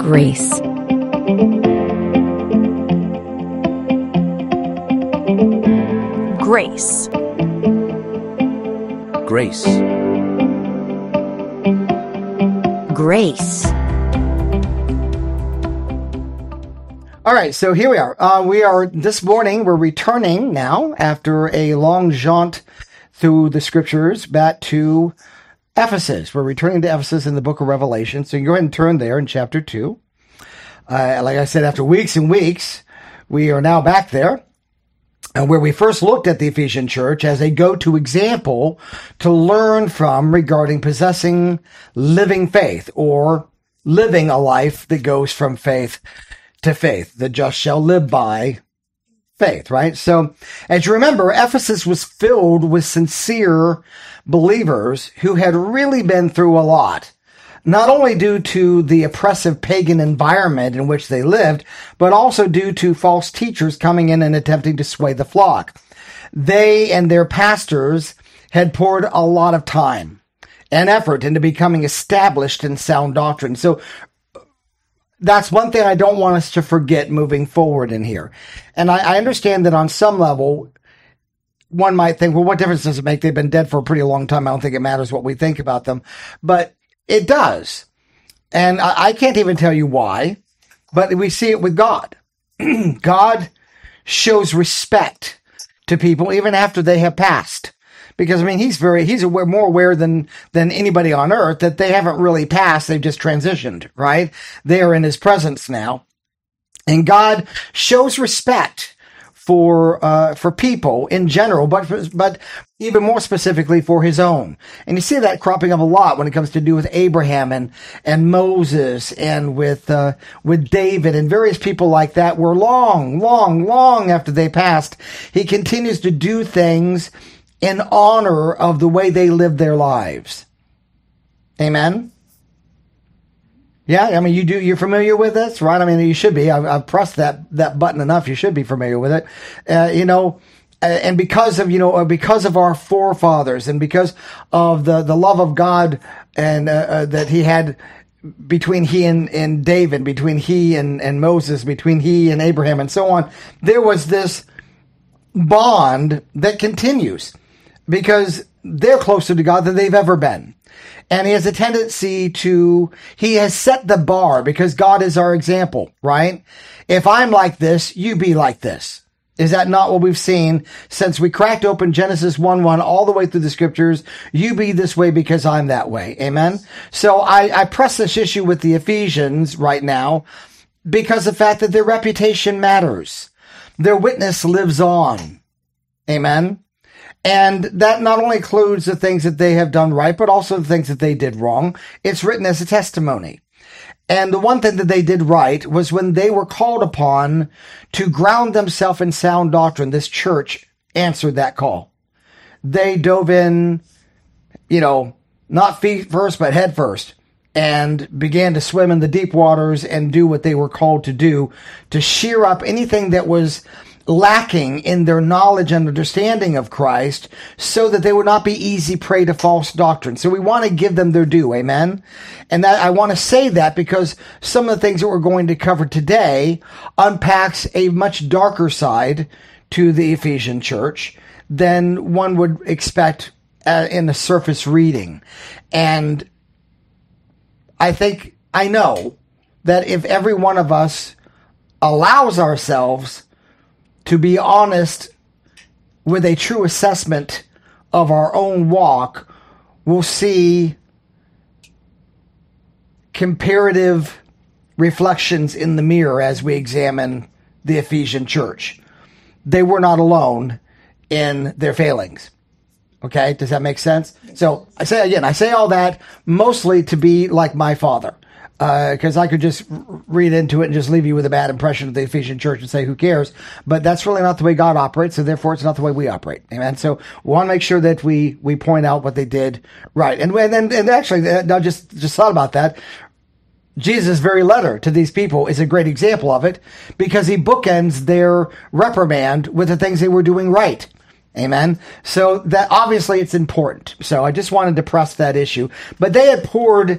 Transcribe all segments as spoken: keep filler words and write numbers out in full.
grace. Grace. Grace. Grace. All right, so here we are. Uh, we are, this morning, we're returning now after a long jaunt through the scriptures back to Ephesus. We're returning to Ephesus in the book of Revelation. So you go ahead and turn there in chapter two. Uh, like I said, after weeks and weeks, we are now back there. And where we first looked at the Ephesian church as a go-to example to learn from regarding possessing living faith or living a life that goes from faith to faith. The just shall live by faith, right? So as you remember, Ephesus was filled with sincere believers who had really been through a lot. Not only due to the oppressive pagan environment in which they lived, but also due to false teachers coming in and attempting to sway the flock. They and their pastors had poured a lot of time and effort into becoming established in sound doctrine. So that's one thing I don't want us to forget moving forward in here. And I, I understand that on some level, one might think, well, what difference does it make? They've been dead for a pretty long time. I don't think it matters what we think about them. But it does. And I, I can't even tell you why, but we see it with God. God shows respect to people even after they have passed. Because, I mean, he's very, he's aware, more aware than, than anybody on earth that they haven't really passed. They've just transitioned, right? They are in his presence now. And God shows respect for, uh, for people in general, but, but even more specifically for his own. And you see that cropping up a lot when it comes to do with Abraham and, and Moses and with, uh, with David and various people like that, where long, long, long after they passed, he continues to do things in honor of the way they lived their lives. Amen? Yeah, I mean, you do, you're familiar with this, right? I mean, you should be. I've, I've pressed that, that button enough. You should be familiar with it. Uh, you know, and because of, you know, because of our forefathers and because of the, the love of God and, uh, uh, that he had between he and, and David, between he and, and Moses, between he and Abraham and so on, there was this bond that continues because they're closer to God than they've ever been. And he has a tendency to, he has set the bar because God is our example, right? If I'm like this, you be like this. Is that not what we've seen since we cracked open Genesis one one all the way through the scriptures? You be this way because I'm that way. Amen. So I, I press this issue with the Ephesians right now because of the fact that their reputation matters. Their witness lives on. Amen. And that not only includes the things that they have done right, but also the things that they did wrong. It's written as a testimony. And the one thing that they did right was when they were called upon to ground themselves in sound doctrine, this church answered that call. They dove in, you know, not feet first, but head first, and began to swim in the deep waters and do what they were called to do, to shear up anything that was lacking in their knowledge and understanding of Christ so that they would not be easy prey to false doctrine. So we want to give them their due. Amen. And that I want to say that because some of the things that we're going to cover today unpacks a much darker side to the Ephesian church than one would expect uh, in the surface reading. And I think, I know that if every one of us allows ourselves to be honest with a true assessment of our own walk, we'll see comparative reflections in the mirror as we examine the Ephesian church. They were not alone in their failings. Okay, does that make sense? So I say again, I say all that mostly to be like my father. Because uh, I could just read into it and just leave you with a bad impression of the Ephesian church and say, who cares? But that's really not the way God operates, so therefore it's not the way we operate. Amen? So we want to make sure that we we point out what they did right. And and, and actually, I just, just thought about that. Jesus' very letter to these people is a great example of it because he bookends their reprimand with the things they were doing right. Amen. So that obviously it's important. So I just wanted to press that issue. But they had poured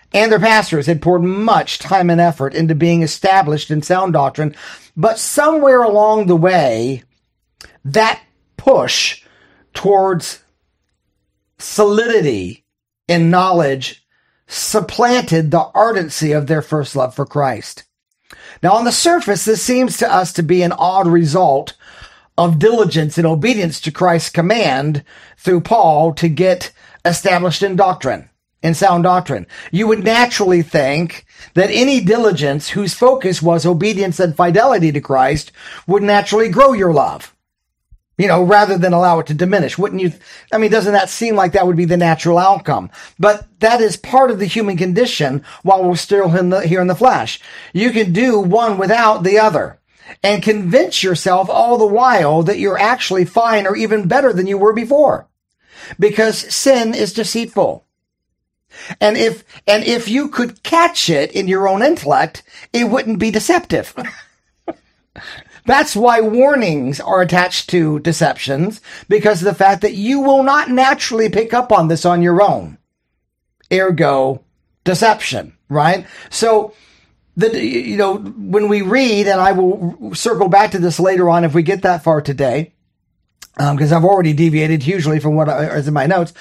and their pastors had poured much time and effort into being established in sound doctrine. But somewhere along the way, that push towards solidity in knowledge supplanted the ardency of their first love for Christ. Now, on the surface, this seems to us to be an odd result of diligence and obedience to Christ's command through Paul to get established in doctrine, in sound doctrine. You would naturally think that any diligence whose focus was obedience and fidelity to Christ would naturally grow your love, you know, rather than allow it to diminish. Wouldn't you? I mean, doesn't that seem like that would be the natural outcome? But that is part of the human condition while we're still in the, here in the flesh. You can do one without the other and convince yourself all the while that you're actually fine or even better than you were before, because sin is deceitful. And if, and if you could catch it in your own intellect, it wouldn't be deceptive. That's why warnings are attached to deceptions, because of the fact that you will not naturally pick up on this on your own. Ergo, deception, right? So, the, you know, when we read, and I will circle back to this later on if we get that far today, because um, I've already deviated hugely from what I, is in my notes,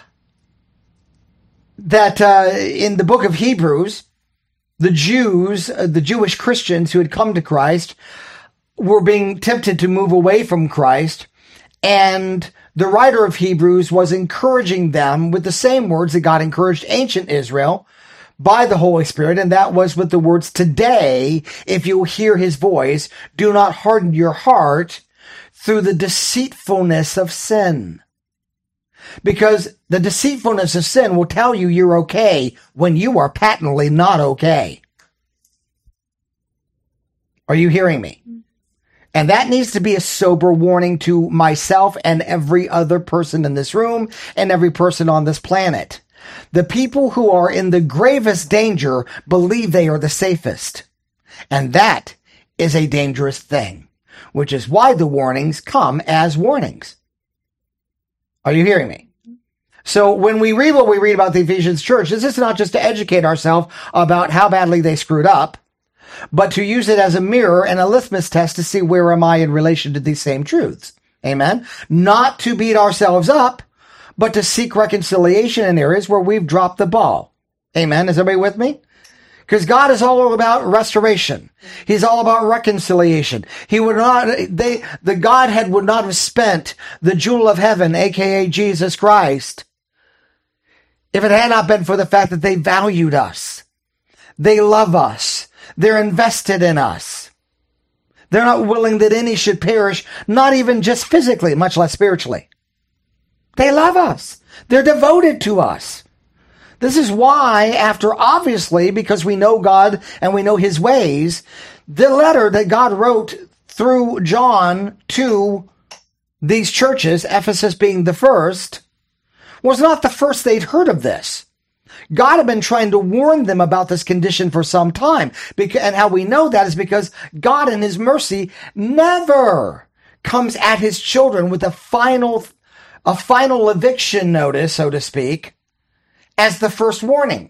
that uh, in the book of Hebrews, the Jews, uh, the Jewish Christians who had come to Christ, were being tempted to move away from Christ, and the writer of Hebrews was encouraging them with the same words that God encouraged ancient Israel by the Holy Spirit, and that was with the words, "Today, if you hear his voice, do not harden your heart through the deceitfulness of sin." Because the deceitfulness of sin will tell you you're okay when you are patently not okay. Are you hearing me? And that needs to be a sober warning to myself and every other person in this room and every person on this planet. The people who are in the gravest danger believe they are the safest. And that is a dangerous thing, which is why the warnings come as warnings. Are you hearing me? So when we read what we read about the Ephesians church, this is not just to educate ourselves about how badly they screwed up, but to use it as a mirror and a litmus test to see where am I in relation to these same truths. Amen. Not to beat ourselves up, but to seek reconciliation in areas where we've dropped the ball. Amen. Is everybody with me? Because God is all about restoration. He's all about reconciliation. He would not, they, the Godhead would not have spent the jewel of heaven, aka Jesus Christ, if it had not been for the fact that they valued us. They love us. They're invested in us. They're not willing that any should perish, not even just physically, much less spiritually. They love us. They're devoted to us. This is why, after obviously, because we know God and we know his ways, the letter that God wrote through John to these churches, Ephesus being the first, was not the first they'd heard of this. God had been trying to warn them about this condition for some time. And how we know that is because God in his mercy never comes at his children with a final, a final eviction notice, so to speak, as the first warning.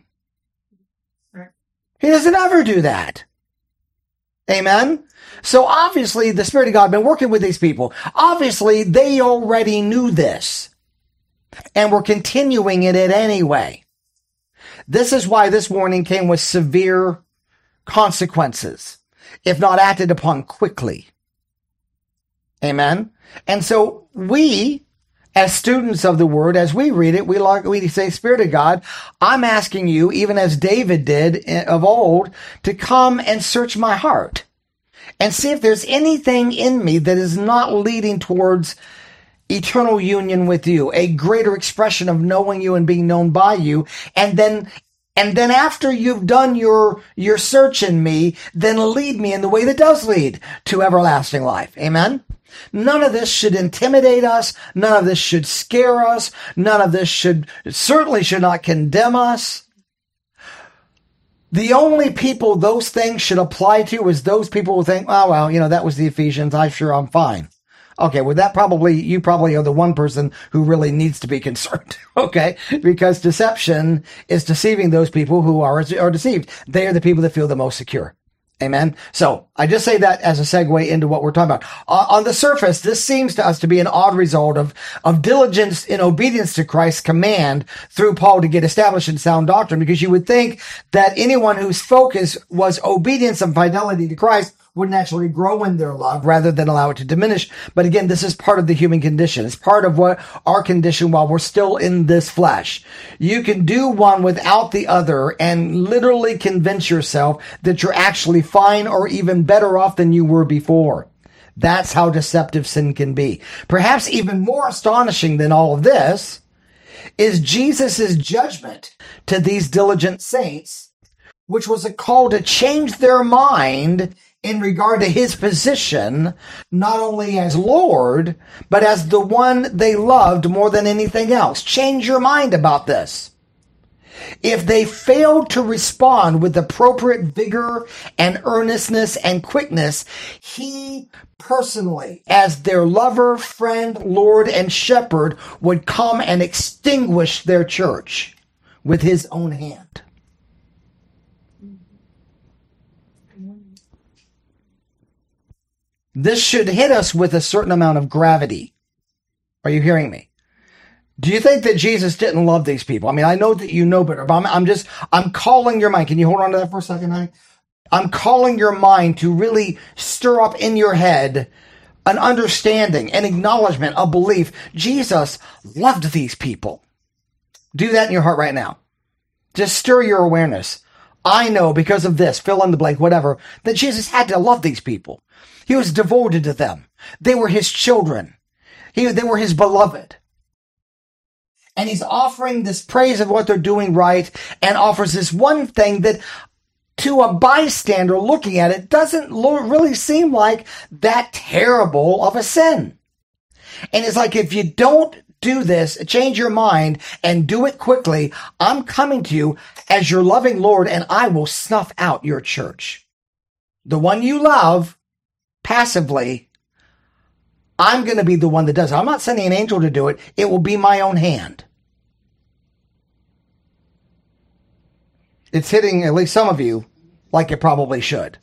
He doesn't ever do that. Amen? So obviously the Spirit of God had been working with these people. Obviously they already knew this and were continuing in it anyway. This is why this warning came with severe consequences, if not acted upon quickly. Amen? And so we, as students of the Word, as we read it, we, like, we say, Spirit of God, I'm asking you, even as David did of old, to come and search my heart and see if there's anything in me that is not leading towards eternal union with you, a greater expression of knowing you and being known by you. And then, and then after you've done your, your search in me, then lead me in the way that does lead to everlasting life. Amen? None of this should intimidate us. None of this should scare us. None of this should, certainly should not condemn us. The only people those things should apply to is those people who think, oh, well, you know, that was the Ephesians. I'm sure I'm fine. Okay, well, that probably, you probably are the one person who really needs to be concerned, okay? Because deception is deceiving those people who are, are deceived. They are the people that feel the most secure. Amen. So I just say that as a segue into what we're talking about. Uh, on the surface, this seems to us to be an odd result of, of diligence in obedience to Christ's command through Paul to get established in sound doctrine, because you would think that anyone whose focus was obedience and fidelity to Christ would naturally grow in their love rather than allow it to diminish. But again, this is part of the human condition. It's part of what our condition while we're still in this flesh. You can do one without the other and literally convince yourself that you're actually fine or even better off than you were before. That's how deceptive sin can be. Perhaps even more astonishing than all of this is Jesus' judgment to these diligent saints, which was a call to change their mind in regard to his position, not only as Lord, but as the one they loved more than anything else. Change your mind about this. If they failed to respond with appropriate vigor and earnestness and quickness, he personally, as their lover, friend, Lord, and shepherd, would come and extinguish their church with his own hand. This should hit us with a certain amount of gravity. Are you hearing me? Do you think that Jesus didn't love these people? I mean, I know that you know better, but I'm, I'm just, I'm calling your mind. Can you hold on to that for a second, honey? I'm calling your mind to really stir up in your head an understanding, an acknowledgement, a belief. Jesus loved these people. Do that in your heart right now. Just stir your awareness. I know because of this, fill in the blank, whatever, that Jesus had to love these people. He was devoted to them. They were his children. He, they were his beloved. And he's offering this praise of what they're doing right and offers this one thing that to a bystander looking at it doesn't lo- really seem like that terrible of a sin. And it's like, if you don't do this, change your mind and do it quickly, I'm coming to you as your loving Lord and I will snuff out your church. The one you love, passively, I'm going to be the one that does it. I'm not sending an angel to do it. It will be my own hand. It's hitting at least some of you like it probably should.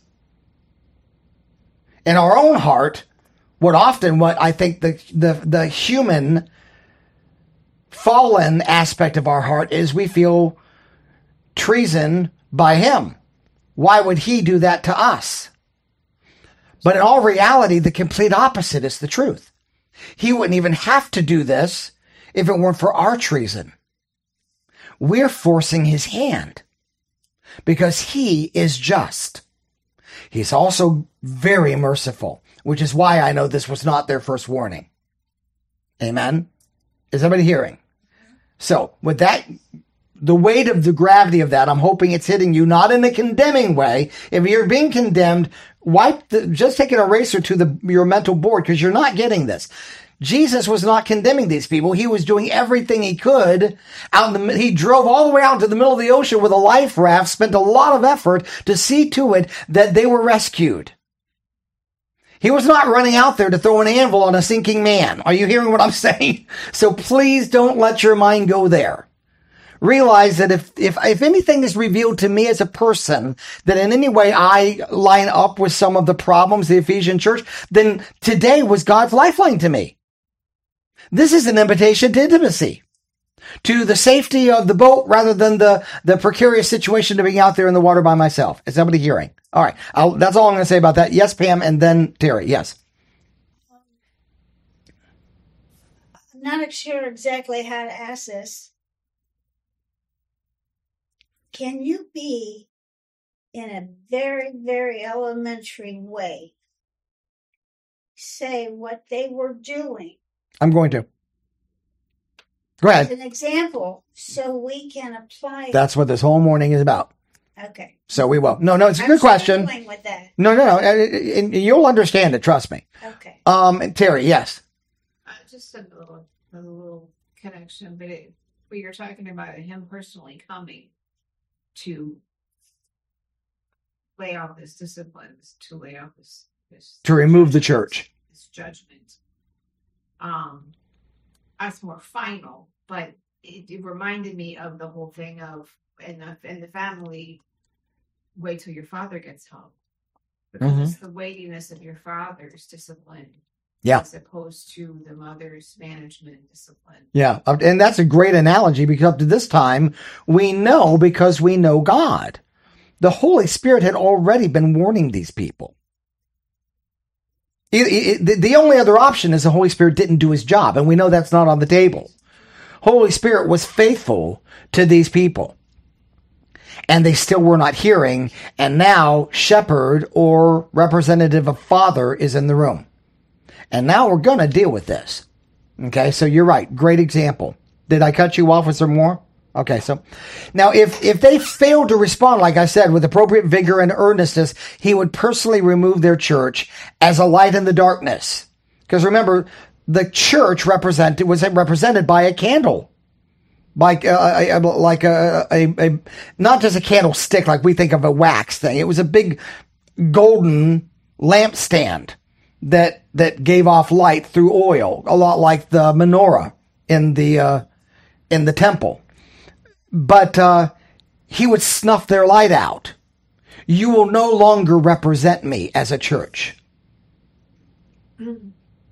In our own heart, what often, what I think the, the, the human fallen aspect of our heart is, we feel treason by him. Why would he do that to us? But in all reality, the complete opposite is the truth. He wouldn't even have to do this if it weren't for our treason. We're forcing his hand because he is just. He's also very merciful, which is why I know this was not their first warning. Amen? Is everybody hearing? So with that, the weight of the gravity of that, I'm hoping it's hitting you not in a condemning way. If you're being condemned, wipe the, just take an eraser to the, your mental board, because you're not getting this. Jesus was not condemning these people. He was doing everything he could. Out in the, he drove all the way out to the middle of the ocean with a life raft, spent a lot of effort to see to it that they were rescued. He was not running out there to throw an anvil on a sinking man. Are you hearing what I'm saying? So please don't let your mind go there. Realize that if, if, if anything is revealed to me as a person, that in any way I line up with some of the problems of the Ephesian church, then today was God's lifeline to me. This is an invitation to intimacy, to the safety of the boat rather than the, the precarious situation of being out there in the water by myself. Is somebody hearing? All right. I'll, that's all I'm going to say about that. Yes, Pam, and then Terry. Yes. I'm not sure exactly how to ask this. Can you be, in a very, very elementary way, say what they were doing? I'm going to. Go ahead. As an example, so we can apply. That's what this whole morning is about. Okay. So we will. No, no, it's a I'm good question. With that. No, no, no. And you'll understand it. Trust me. Okay. Um, Terry, yes. Uh, just a little, a little connection, but it, but you're talking about him personally coming to lay out this discipline, to lay out this, this To remove the church. this judgment. um, us more final, but it, it reminded me of the whole thing of in the in the family, wait till your father gets home, because Mhm. it's the weightiness of your father's discipline, Yeah. as opposed to the mother's management discipline. Yeah. And that's a great analogy, because up to this time, we know because we know God. The Holy Spirit had already been warning these people. It, it, the, the only other option is the Holy Spirit didn't do his job, and we know that's not on the table. Holy Spirit was faithful to these people, and they still were not hearing, and now shepherd or representative of father is in the room. And now we're going to deal with this. Okay, so you're right. Great example. Did I cut you off with some more? Okay, so now if, if they failed to respond, like I said, with appropriate vigor and earnestness, he would personally remove their church as a light in the darkness. Because remember, the church represented was represented by a candle. Like, uh, a, like a, a, a, not just a candlestick like we think of a wax thing. It was a big golden lampstand that, that gave off light through oil, a lot like the menorah in the, uh, in the temple. But, uh, he would snuff their light out. You will no longer represent me as a church. Mm-hmm.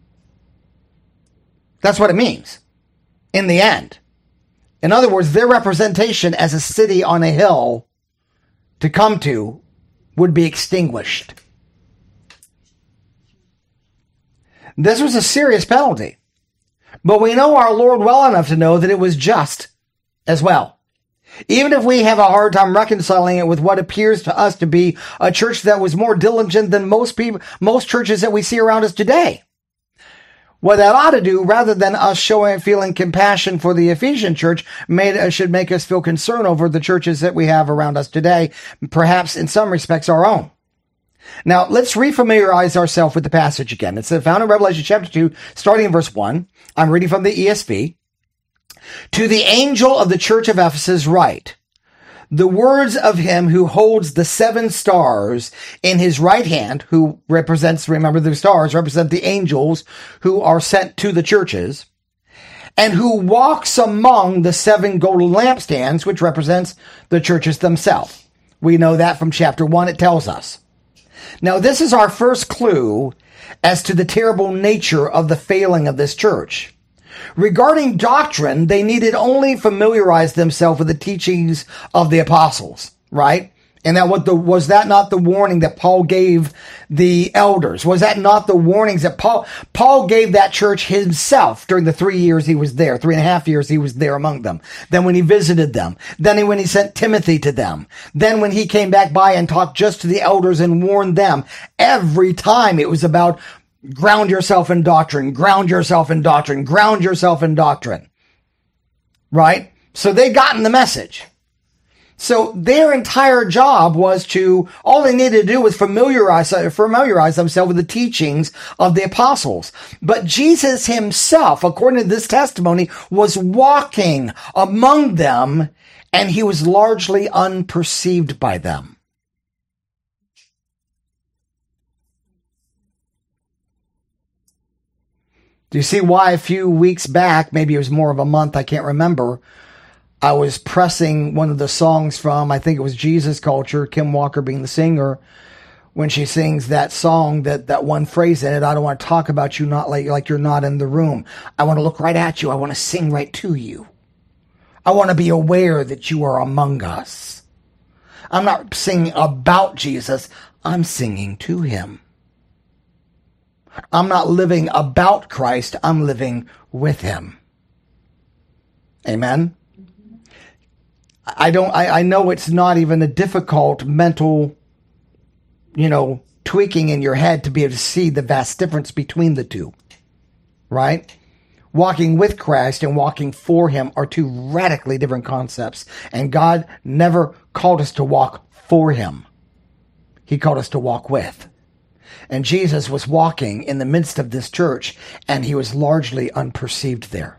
That's what it means in the end. In other words, their representation as a city on a hill to come to would be extinguished. This was a serious penalty, but we know our Lord well enough to know that it was just as well. Even if we have a hard time reconciling it with what appears to us to be a church that was more diligent than most people, most churches that we see around us today. What that ought to do, rather than us showing feeling compassion for the Ephesian church, made, uh, should make us feel concern over the churches that we have around us today, perhaps in some respects our own. Now, let's refamiliarize ourselves with the passage again. It's found in Revelation chapter two, starting in verse one. I'm reading from the E S V. To the angel of the church of Ephesus write, the words of him who holds the seven stars in his right hand, who represents, remember the stars represent the angels who are sent to the churches, and who walks among the seven golden lampstands, which represents the churches themselves. We know that from chapter one, it tells us. Now, this is our first clue as to the terrible nature of the failing of this church. Regarding doctrine, they needed only familiarize themselves with the teachings of the apostles, right? And that what the, was that not the warning that Paul gave the elders? Was that not the warnings that Paul, Paul gave that church himself during the three years he was there, three and a half years he was there among them. Then when he visited them, then when he sent Timothy to them, then when he came back by and talked just to the elders and warned them. Every time it was about ground yourself in doctrine, ground yourself in doctrine, ground yourself in doctrine. Right? So they gotten the message. So their entire job was to, all they needed to do was familiarize, familiarize themselves with the teachings of the apostles. But Jesus himself, according to this testimony, was walking among them, and he was largely unperceived by them. Do you see why a few weeks back, maybe it was more of a month, I can't remember, I was pressing one of the songs from, I think it was Jesus Culture, Kim Walker being the singer, when she sings that song, that, that one phrase in it, I don't want to talk about you not like, like you're not in the room. I want to look right at you. I want to sing right to you. I want to be aware that you are among us. I'm not singing about Jesus. I'm singing to him. I'm not living about Christ. I'm living with him. Amen. I don't, I, I know it's not even a difficult mental, you know, tweaking in your head to be able to see the vast difference between the two, right? Walking with Christ and walking for him are two radically different concepts. And God never called us to walk for him. He called us to walk with. And Jesus was walking in the midst of this church, and he was largely unperceived there.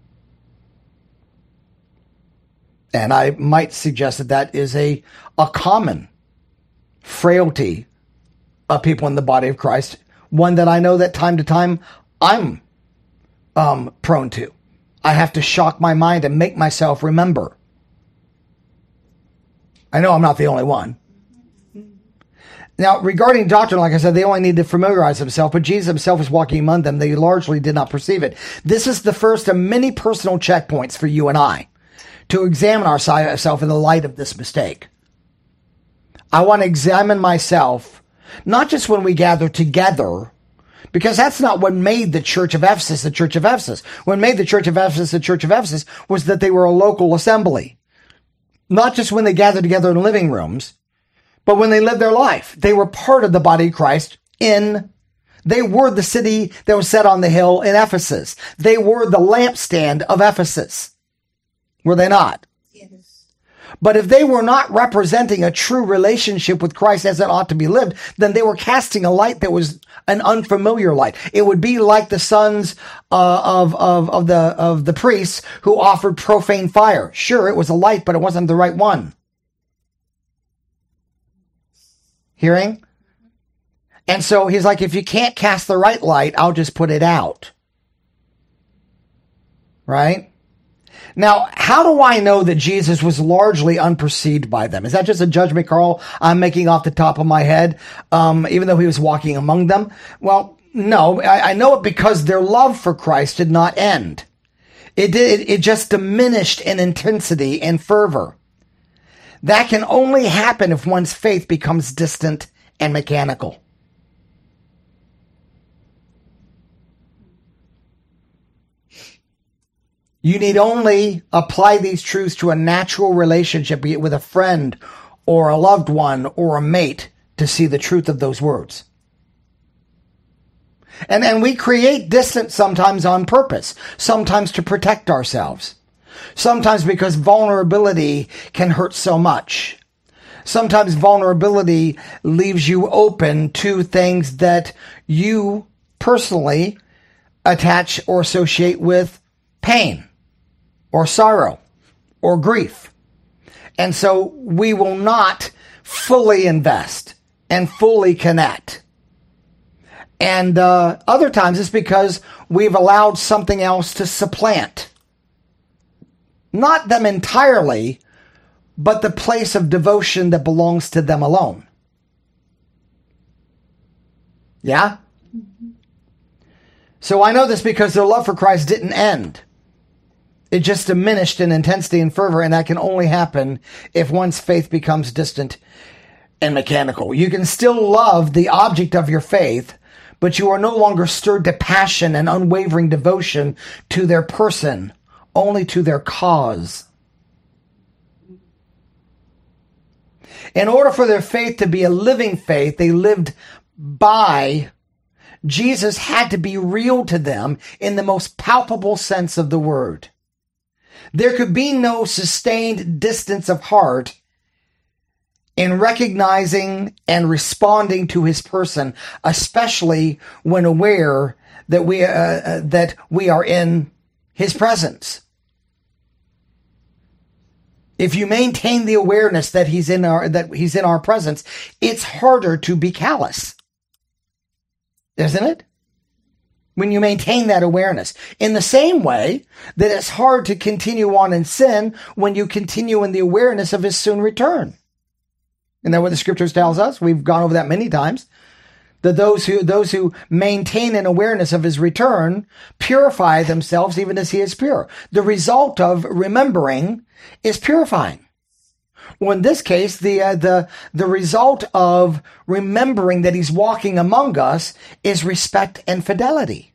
And I might suggest that that is a, a common frailty of people in the body of Christ. One that I know that time to time I'm um, prone to. I have to shock my mind and make myself remember. I know I'm not the only one. Now, regarding doctrine, like I said, they only need to familiarize themselves, but Jesus himself was walking among them. They largely did not perceive it. This is the first of many personal checkpoints for you and I to examine ourselves in the light of this mistake. I want to examine myself, not just when we gather together, because that's not what made the Church of Ephesus the Church of Ephesus. What made the Church of Ephesus the Church of Ephesus was that they were a local assembly. Not just when they gathered together in living rooms, but when they lived their life. They were part of the body of Christ in, they were the city that was set on the hill in Ephesus. They were the lampstand of Ephesus. Were they not? Yes. But if they were not representing a true relationship with Christ as it ought to be lived, then they were casting a light that was an unfamiliar light. It would be like the sons uh, of, of, of the, of the priests who offered profane fire. Sure, it was a light, but it wasn't the right one. Hearing? And so he's like, if you can't cast the right light, I'll just put it out. Right? Now, how do I know that Jesus was largely unperceived by them? Is that just a judgment call I'm making off the top of my head, um, even though he was walking among them? Well, no, I, I know it because their love for Christ did not end. It did, it, it just diminished in intensity and fervor. That can only happen if one's faith becomes distant and mechanical. You need only apply these truths to a natural relationship, be it with a friend or a loved one or a mate, to see the truth of those words. And, and we create distance sometimes on purpose, sometimes to protect ourselves. Sometimes because vulnerability can hurt so much. Sometimes vulnerability leaves you open to things that you personally attach or associate with pain or sorrow or grief. And so we will not fully invest and fully connect. And uh, other times it's because we've allowed something else to supplant. Not them entirely, but the place of devotion that belongs to them alone. Yeah? Mm-hmm. So I know this because their love for Christ didn't end. It just diminished in intensity and fervor, and that can only happen if one's faith becomes distant and mechanical. You can still love the object of your faith, but you are no longer stirred to passion and unwavering devotion to their person, only to their cause. In order for their faith to be a living faith, they lived by, Jesus had to be real to them in the most palpable sense of the word. There could be no sustained distance of heart in recognizing and responding to his person, especially when aware that we, uh, uh, that we are in his presence. If you maintain the awareness that he's in our, that he's in our presence, it's harder to be callous. Isn't it? When you maintain that awareness. In the same way that it's hard to continue on in sin when you continue in the awareness of his soon return. Isn't that what the scriptures tells us? We've gone over that many times. That those who, those who maintain an awareness of his return purify themselves even as he is pure. The result of remembering is purifying. Well, in this case, the, uh, the, the result of remembering that he's walking among us is respect and fidelity.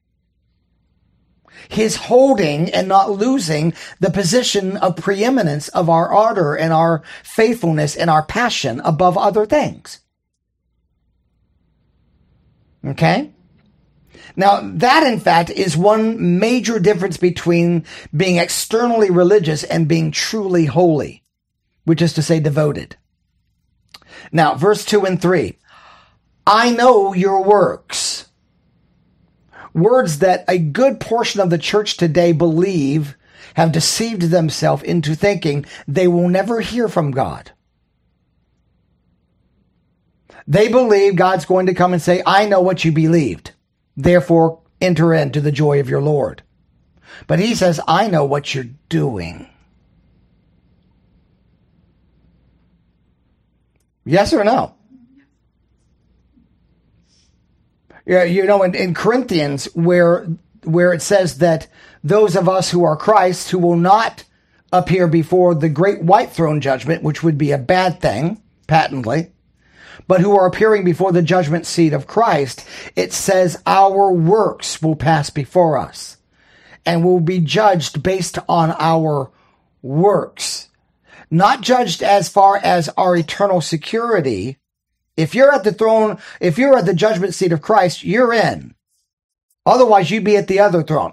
His holding and not losing the position of preeminence of our ardor and our faithfulness and our passion above other things. Okay? Now, that in fact is one major difference between being externally religious and being truly holy, which is to say devoted. Now, verse two and three. I know your works. Words that a good portion of the church today believe have deceived themselves into thinking they will never hear from God. They believe God's going to come and say, I know what you believed. Therefore, enter into the joy of your Lord. But he says, I know what you're doing. Yes or no? Yeah, you know, in, in Corinthians, where where it says that those of us who are Christ, who will not appear before the great white throne judgment, which would be a bad thing, patently, but who are appearing before the judgment seat of Christ, it says our works will pass before us and will be judged based on our works. Not judged as far as our eternal security. If you're at the throne, if you're at the judgment seat of Christ, you're in. Otherwise, you'd be at the other throne.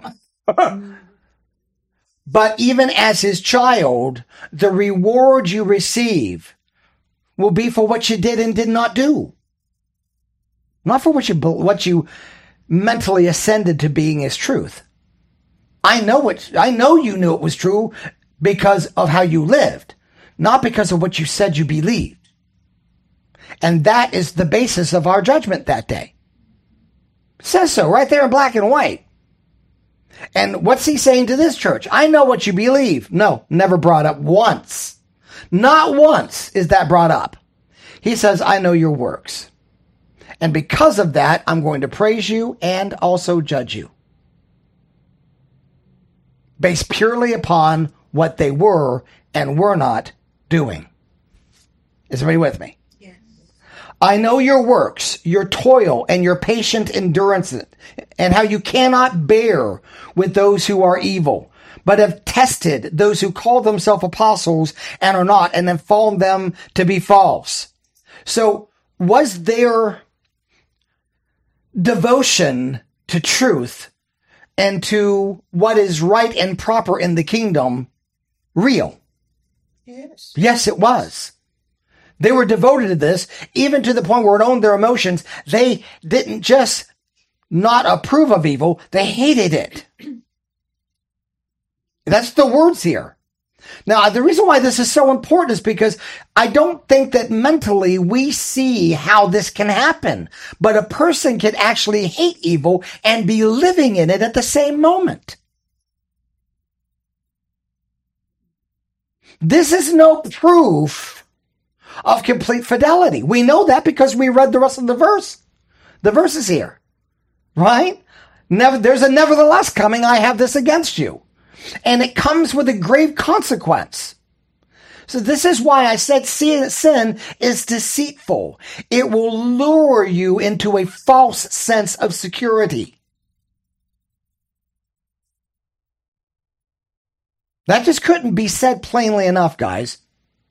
But even as his child, the reward you receive will be for what you did and did not do. Not for what you, what you mentally ascended to being as truth. I know it. I know you knew it was true because of how you lived, not because of what you said you believed. And that is the basis of our judgment that day. It says so right there in black and white. And what's he saying to this church? I know what you believe. No, never brought up once. Not once is that brought up. He says, I know your works. And because of that, I'm going to praise you and also judge you. Based purely upon what they were and were not doing. Is everybody with me? Yes. I know your works, your toil, and your patient endurance, and how you cannot bear with those who are evil, but have tested those who call themselves apostles and are not, and have found them to be false. So, was their devotion to truth and to what is right and proper in the kingdom real? Yes. Yes, it was. They were devoted to this, even to the point where it owned their emotions. They didn't just not approve of evil, they hated it. That's the words here. Now, the reason why this is so important is because I don't think that mentally we see how this can happen. But a person can actually hate evil and be living in it at the same moment. This is no proof of complete fidelity. We know that because we read the rest of the verse. The verse is here, right? Never, there's a nevertheless coming, I have this against you. And it comes with a grave consequence. So this is why I said sin is deceitful. It will lure you into a false sense of security. That just couldn't be said plainly enough, guys.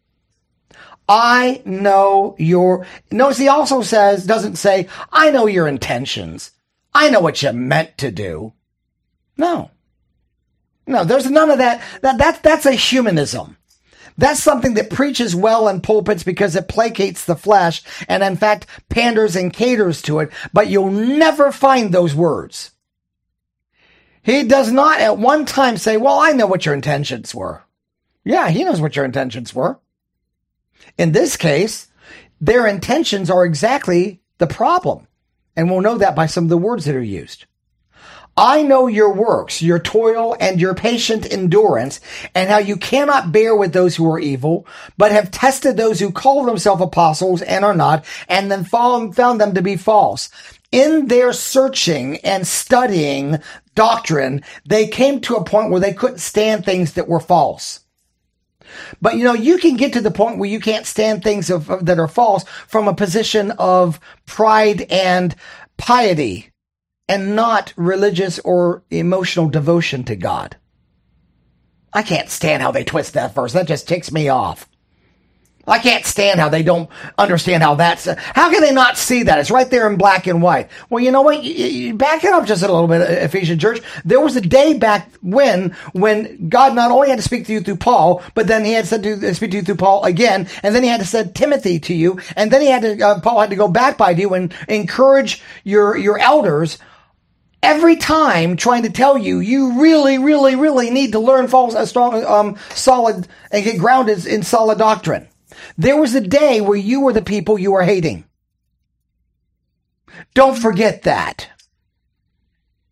I know your, notice he also says, doesn't say, I know your intentions. I know what you meant to do. No. No, there's none of that. That, that. That's a humanism. That's something that preaches well in pulpits because it placates the flesh and in fact panders and caters to it, but you'll never find those words. He does not at one time say, well, I know what your intentions were. Yeah, he knows what your intentions were. In this case, their intentions are exactly the problem. And we'll know that by some of the words that are used. I know your works, your toil, and your patient endurance, and how you cannot bear with those who are evil, but have tested those who call themselves apostles and are not, and then found them to be false. In their searching and studying doctrine, they came to a point where they couldn't stand things that were false. But, you know, you can get to the point where you can't stand things of, of, that are false from a position of pride and piety and not religious or emotional devotion to God. I can't stand how they twist that verse. That just ticks me off. I can't stand how they don't understand how that's, how can they not see that? It's right there in black and white. Well, you know what? You, you back it up just a little bit, Ephesian church. There was a day back when, when God not only had to speak to you through Paul, but then he had to do, speak to you through Paul again, and then he had to send Timothy to you, and then he had to, uh, Paul had to go back by you and encourage your, your elders every time trying to tell you, you really, really, really need to learn false, a strong, um, solid, and get grounded in solid doctrine. There was a day where you were the people you were hating. Don't forget that.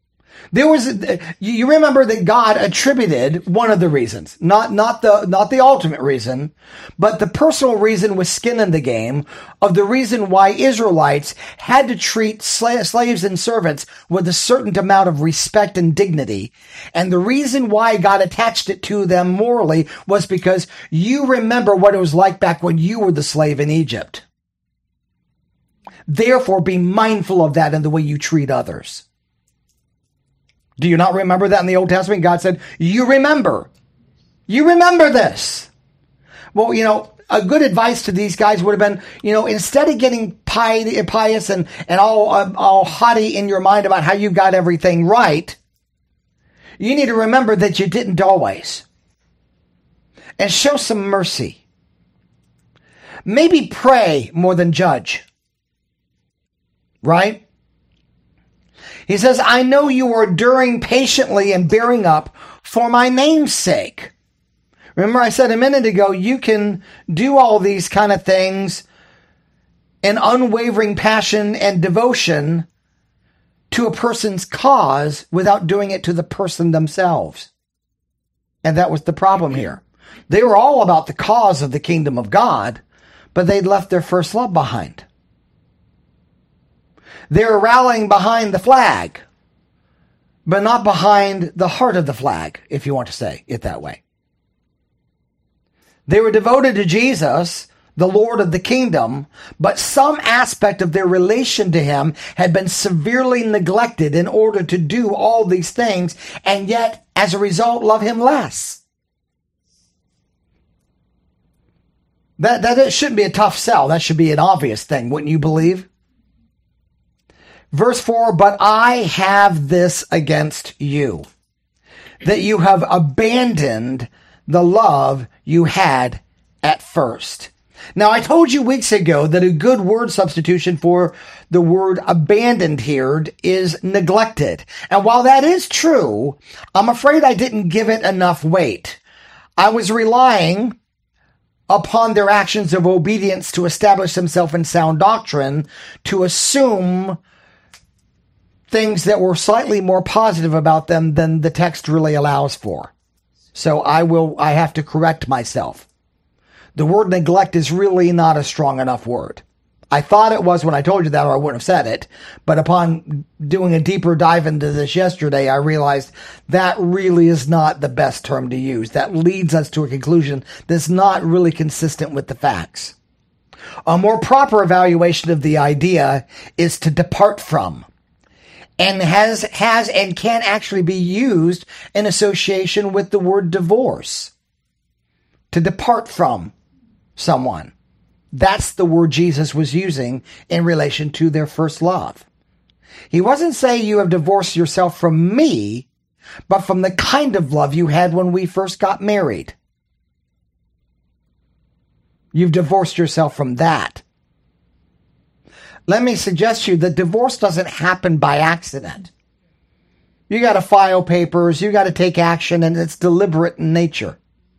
There was, you remember that God attributed one of the reasons, not, not the, not the ultimate reason, but the personal reason with skin in the game of the reason why Israelites had to treat sla- slaves and servants with a certain amount of respect and dignity. And the reason why God attached it to them morally was because you remember what it was like back when you were the slave in Egypt. Therefore, be mindful of that in the way you treat others. Do you not remember that in the Old Testament? God said, you remember. You remember this. Well, you know, a good advice to these guys would have been, you know, instead of getting pious and, and all, uh, all haughty in your mind about how you got everything right, you need to remember that you didn't always. And show some mercy. Maybe pray more than judge. Right? He says, I know you are enduring patiently and bearing up for my name's sake. Remember I said a minute ago, you can do all these kind of things in unwavering passion and devotion to a person's cause without doing it to the person themselves. And that was the problem here. They were all about the cause of the kingdom of God, but they'd left their first love behind. They're rallying behind the flag, but not behind the heart of the flag, if you want to say it that way. They were devoted to Jesus, the Lord of the kingdom, but some aspect of their relation to him had been severely neglected in order to do all these things, and yet, as a result, love him less. That, that it shouldn't be a tough sell. That should be an obvious thing, wouldn't you believe? Verse four, but I have this against you, that you have abandoned the love you had at first. Now, I told you weeks ago that a good word substitution for the word abandoned here is neglected. And while that is true, I'm afraid I didn't give it enough weight. I was relying upon their actions of obedience to establish themselves in sound doctrine, to assume things that were slightly more positive about them than the text really allows for. So I will, I have to correct myself. The word neglect is really not a strong enough word. I thought it was when I told you that, or I wouldn't have said it. But upon doing a deeper dive into this yesterday, I realized that really is not the best term to use. That leads us to a conclusion that's not really consistent with the facts. A more proper evaluation of the idea is to depart from, and has, has and can actually be used in association with the word divorce. To depart from someone. That's the word Jesus was using in relation to their first love. He wasn't saying you have divorced yourself from me, but from the kind of love you had when we first got married. You've divorced yourself from that. Let me suggest to you that divorce doesn't happen by accident. You got to file papers, you got to take action, and it's deliberate in nature.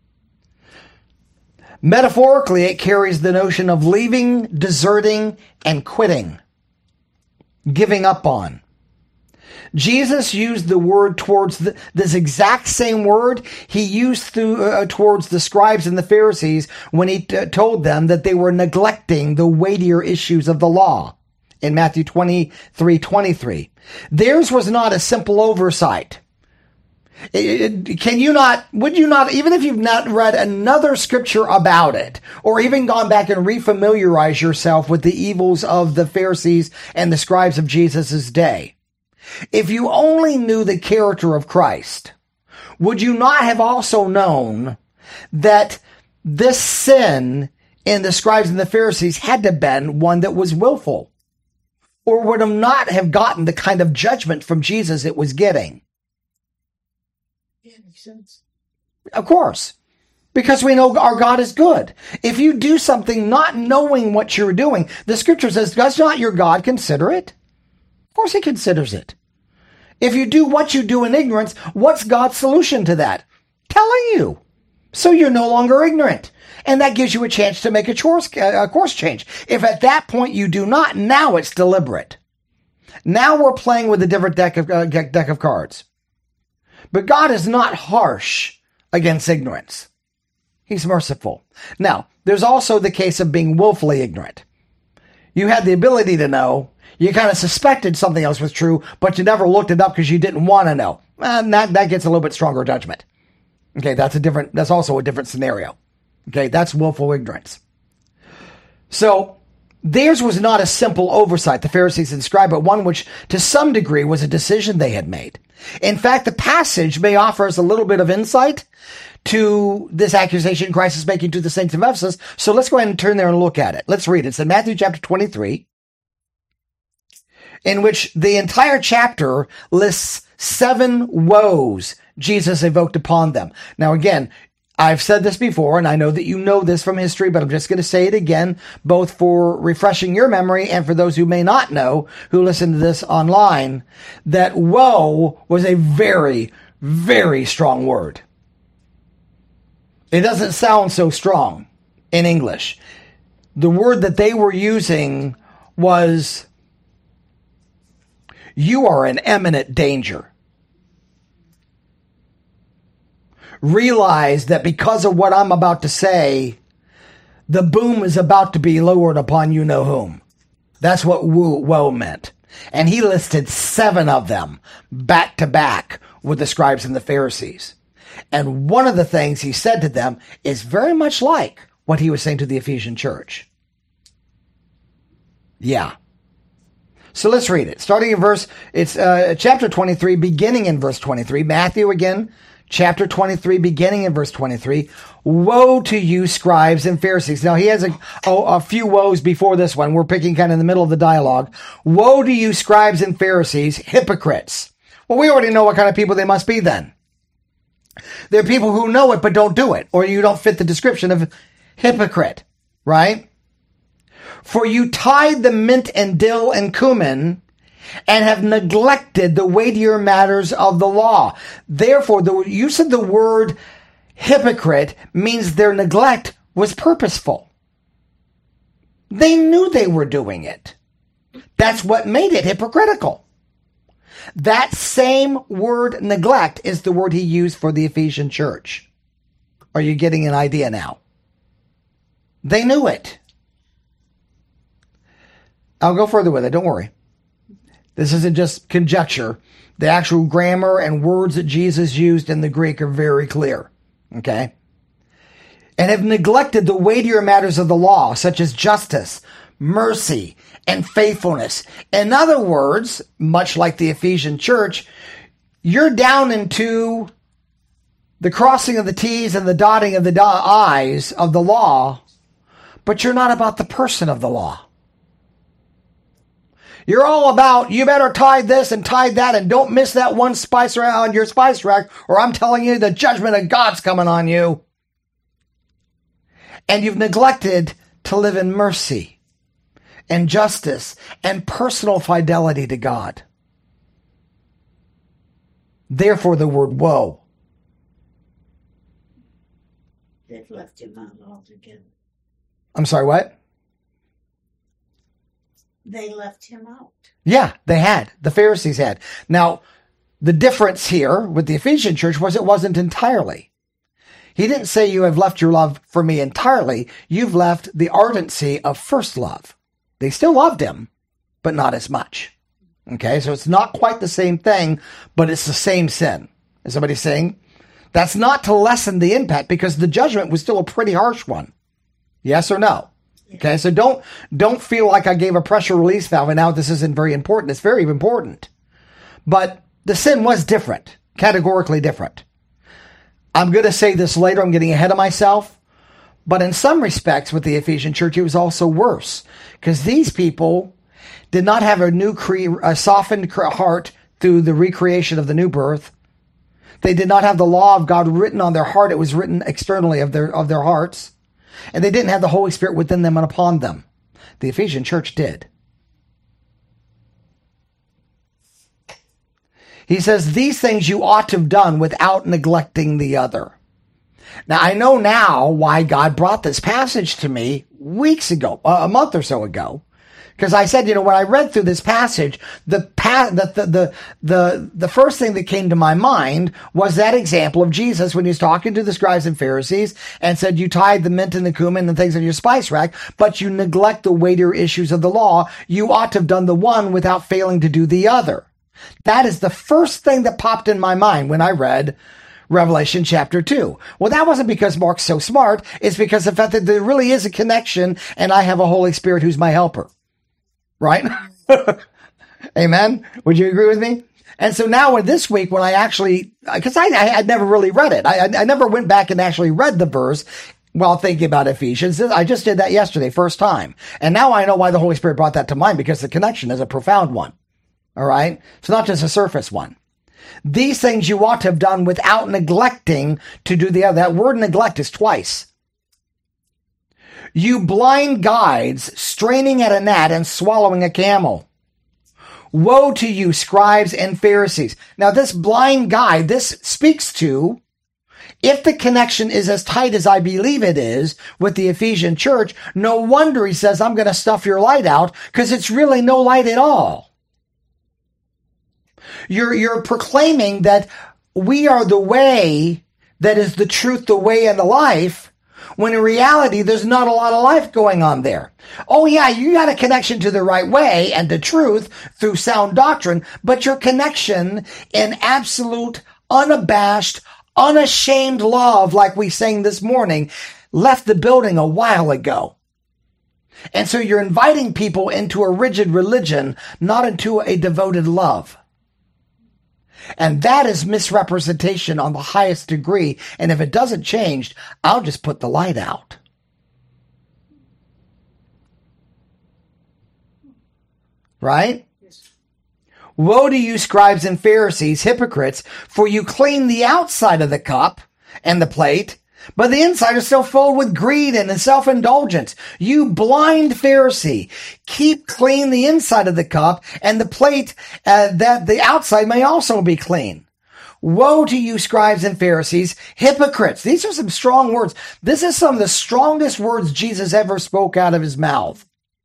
Metaphorically, it carries the notion of leaving, deserting, and quitting. Giving up on. Jesus used the word towards the, this exact same word he used through, uh, towards the scribes and the Pharisees when he t- told them that they were neglecting the weightier issues of the law in Matthew twenty-three twenty-three. Theirs was not a simple oversight. It, it, can you not, would you not, even if you've not read another scripture about it, or even gone back and refamiliarize yourself with the evils of the Pharisees and the scribes of Jesus' day, if you only knew the character of Christ, would you not have also known that this sin in the scribes and the Pharisees had to have been one that was willful, or would have not have gotten the kind of judgment from Jesus it was getting? Yeah, makes sense. Of course, because we know our God is good. If you do something not knowing what you're doing, the scripture says, does not your God consider it? Of course he considers it. If you do what you do in ignorance, what's God's solution to that? Telling you. So you're no longer ignorant. And that gives you a chance to make a, chores, a course change. If at that point you do not, now it's deliberate. Now we're playing with a different deck of, uh, deck of cards. But God is not harsh against ignorance. He's merciful. Now, there's also the case of being willfully ignorant. You had the ability to know. You kind of suspected something else was true, but you never looked it up because you didn't want to know. And that, that gets a little bit stronger judgment. Okay, that's a different, that's also a different scenario. Okay, that's willful ignorance. So, theirs was not a simple oversight, the Pharisees and scribes, but one which, to some degree, was a decision they had made. In fact, the passage may offer us a little bit of insight to this accusation Christ is making to the saints of Ephesus. So let's go ahead and turn there and look at it. Let's read it. It's in Matthew chapter twenty-three, in which the entire chapter lists seven woes Jesus evoked upon them. Now, again, I've said this before, and I know that you know this from history, but I'm just going to say it again, both for refreshing your memory and for those who may not know, who listen to this online, that woe was a very, very strong word. It doesn't sound so strong in English. The word that they were using was, you are in imminent danger. Realize that because of what I'm about to say, the boom is about to be lowered upon you know whom. That's what woe, woe meant. And he listed seven of them back to back with the scribes and the Pharisees. And one of the things he said to them is very much like what he was saying to the Ephesian church. Yeah. So let's read it. Starting in verse, it's uh, chapter twenty-three, beginning in verse twenty-three. Matthew again, chapter twenty-three, beginning in verse twenty-three. Woe to you, scribes and Pharisees. Now, he has a, a, a few woes before this one. We're picking kind of in the middle of the dialogue. Woe to you, scribes and Pharisees, hypocrites. Well, we already know what kind of people they must be then. They're people who know it but don't do it, or you don't fit the description of hypocrite, right? For you tithe the mint and dill and cumin and have neglected the weightier matters of the law. Therefore, the use of the word hypocrite means their neglect was purposeful. They knew they were doing it. That's what made it hypocritical. That same word neglect is the word he used for the Ephesian church. Are you getting an idea now? They knew it. I'll go further with it. Don't worry. This isn't just conjecture. The actual grammar and words that Jesus used in the Greek are very clear. Okay? And have neglected the weightier matters of the law, such as justice, mercy, and faithfulness. In other words, much like the Ephesian church, you're down into the crossing of the T's and the dotting of the I's of the law, but you're not about the person of the law. You're all about, you better tithe this and tithe that and don't miss that one spice rack on your spice rack, or I'm telling you the judgment of God's coming on you. And you've neglected to live in mercy and justice and personal fidelity to God. Therefore, the word woe. They've left him out altogether. I'm sorry, what? They left him out. Yeah, they had. The Pharisees had. Now, the difference here with the Ephesian church was it wasn't entirely. He didn't say you have left your love for me entirely. You've left the ardency of first love. They still loved him, but not as much. Okay, so it's not quite the same thing, but it's the same sin. Is somebody saying? That's not to lessen the impact because the judgment was still a pretty harsh one. Yes or no? Okay, so don't don't feel like I gave a pressure release valve and now this isn't very important. It's very important. But the sin was different, categorically different. I'm going to say this later. I'm getting ahead of myself. But in some respects with the Ephesian church, it was also worse because these people did not have a new, cre- a softened heart through the recreation of the new birth. They did not have the law of God written on their heart. It was written externally of their of their hearts. And they didn't have the Holy Spirit within them and upon them. The Ephesian church did. He says, these things you ought to have done without neglecting the other. Now, I know now why God brought this passage to me weeks ago, a month or so ago, Because I said, you know, when I read through this passage, the, pa- the, the, the, the, the first thing that came to my mind was that example of Jesus when he was talking to the scribes and Pharisees and said, you tithe the mint and the cumin and things of your spice rack, but you neglect the weightier issues of the law. You ought to have done the one without failing to do the other. That is the first thing that popped in my mind when I read Revelation chapter two. Well, that wasn't because Mark's so smart. It's because of the fact that there really is a connection and I have a Holy Spirit who's my helper. Right? Amen. Would you agree with me? And so now this week when I actually, because I, I had never really read it. I, I never went back and actually read the verse while thinking about Ephesians. I just did that yesterday, first time. And now I know why the Holy Spirit brought that to mind, because the connection is a profound one. All right? It's not just a surface one. These things you ought to have done without neglecting to do the other. That word neglect is twice. You blind guides, straining at a gnat and swallowing a camel. Woe to you, scribes and Pharisees. Now, this blind guide, this speaks to, if the connection is as tight as I believe it is with the Ephesian church, no wonder he says, I'm going to stuff your light out, because it's really no light at all. You're, you're proclaiming that we are the way that is the truth, the way, and the life, when in reality, there's not a lot of life going on there. Oh yeah, you got a connection to the right way and to truth through sound doctrine, but your connection in absolute, unabashed, unashamed love, like we sang this morning, left the building a while ago. And so you're inviting people into a rigid religion, not into a devoted love. And that is misrepresentation on the highest degree. And if it doesn't change, I'll just put the light out. Right? Yes. Woe to you, scribes and Pharisees, hypocrites, for you clean the outside of the cup and the plate, but the inside is still filled with greed and self-indulgence. You blind Pharisee, keep clean the inside of the cup and the plate, uh, that the outside may also be clean. Woe to you, scribes and Pharisees, hypocrites. These are some strong words. This is some of the strongest words Jesus ever spoke out of his mouth.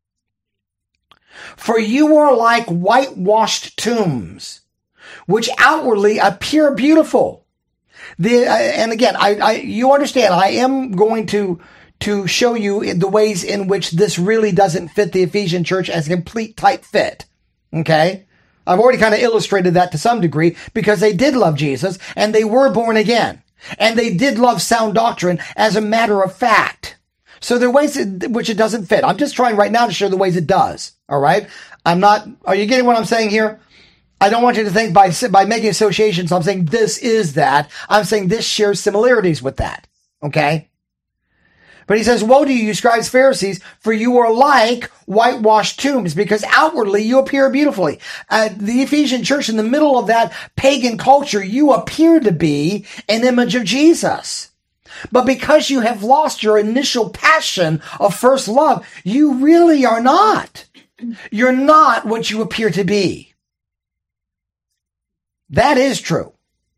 For you are like whitewashed tombs, which outwardly appear beautiful. The, uh, and again, I, I, you understand, I am going to, to show you the ways in which this really doesn't fit the Ephesian church as a complete tight fit. Okay? I've already kind of illustrated that to some degree, because they did love Jesus and they were born again, and they did love sound doctrine as a matter of fact. So there are ways in which it doesn't fit. I'm just trying right now to show the ways it does. All right? I'm not, are you getting what I'm saying here? I don't want you to think by, by making associations, I'm saying this is that. I'm saying this shares similarities with that. Okay? But he says, woe to you, you scribes, Pharisees, for you are like whitewashed tombs, because outwardly you appear beautifully. Uh, the Ephesian church, in the middle of that pagan culture, you appear to be an image of Jesus. But because you have lost your initial passion of first love, you really are not. You're not what you appear to be. That is true.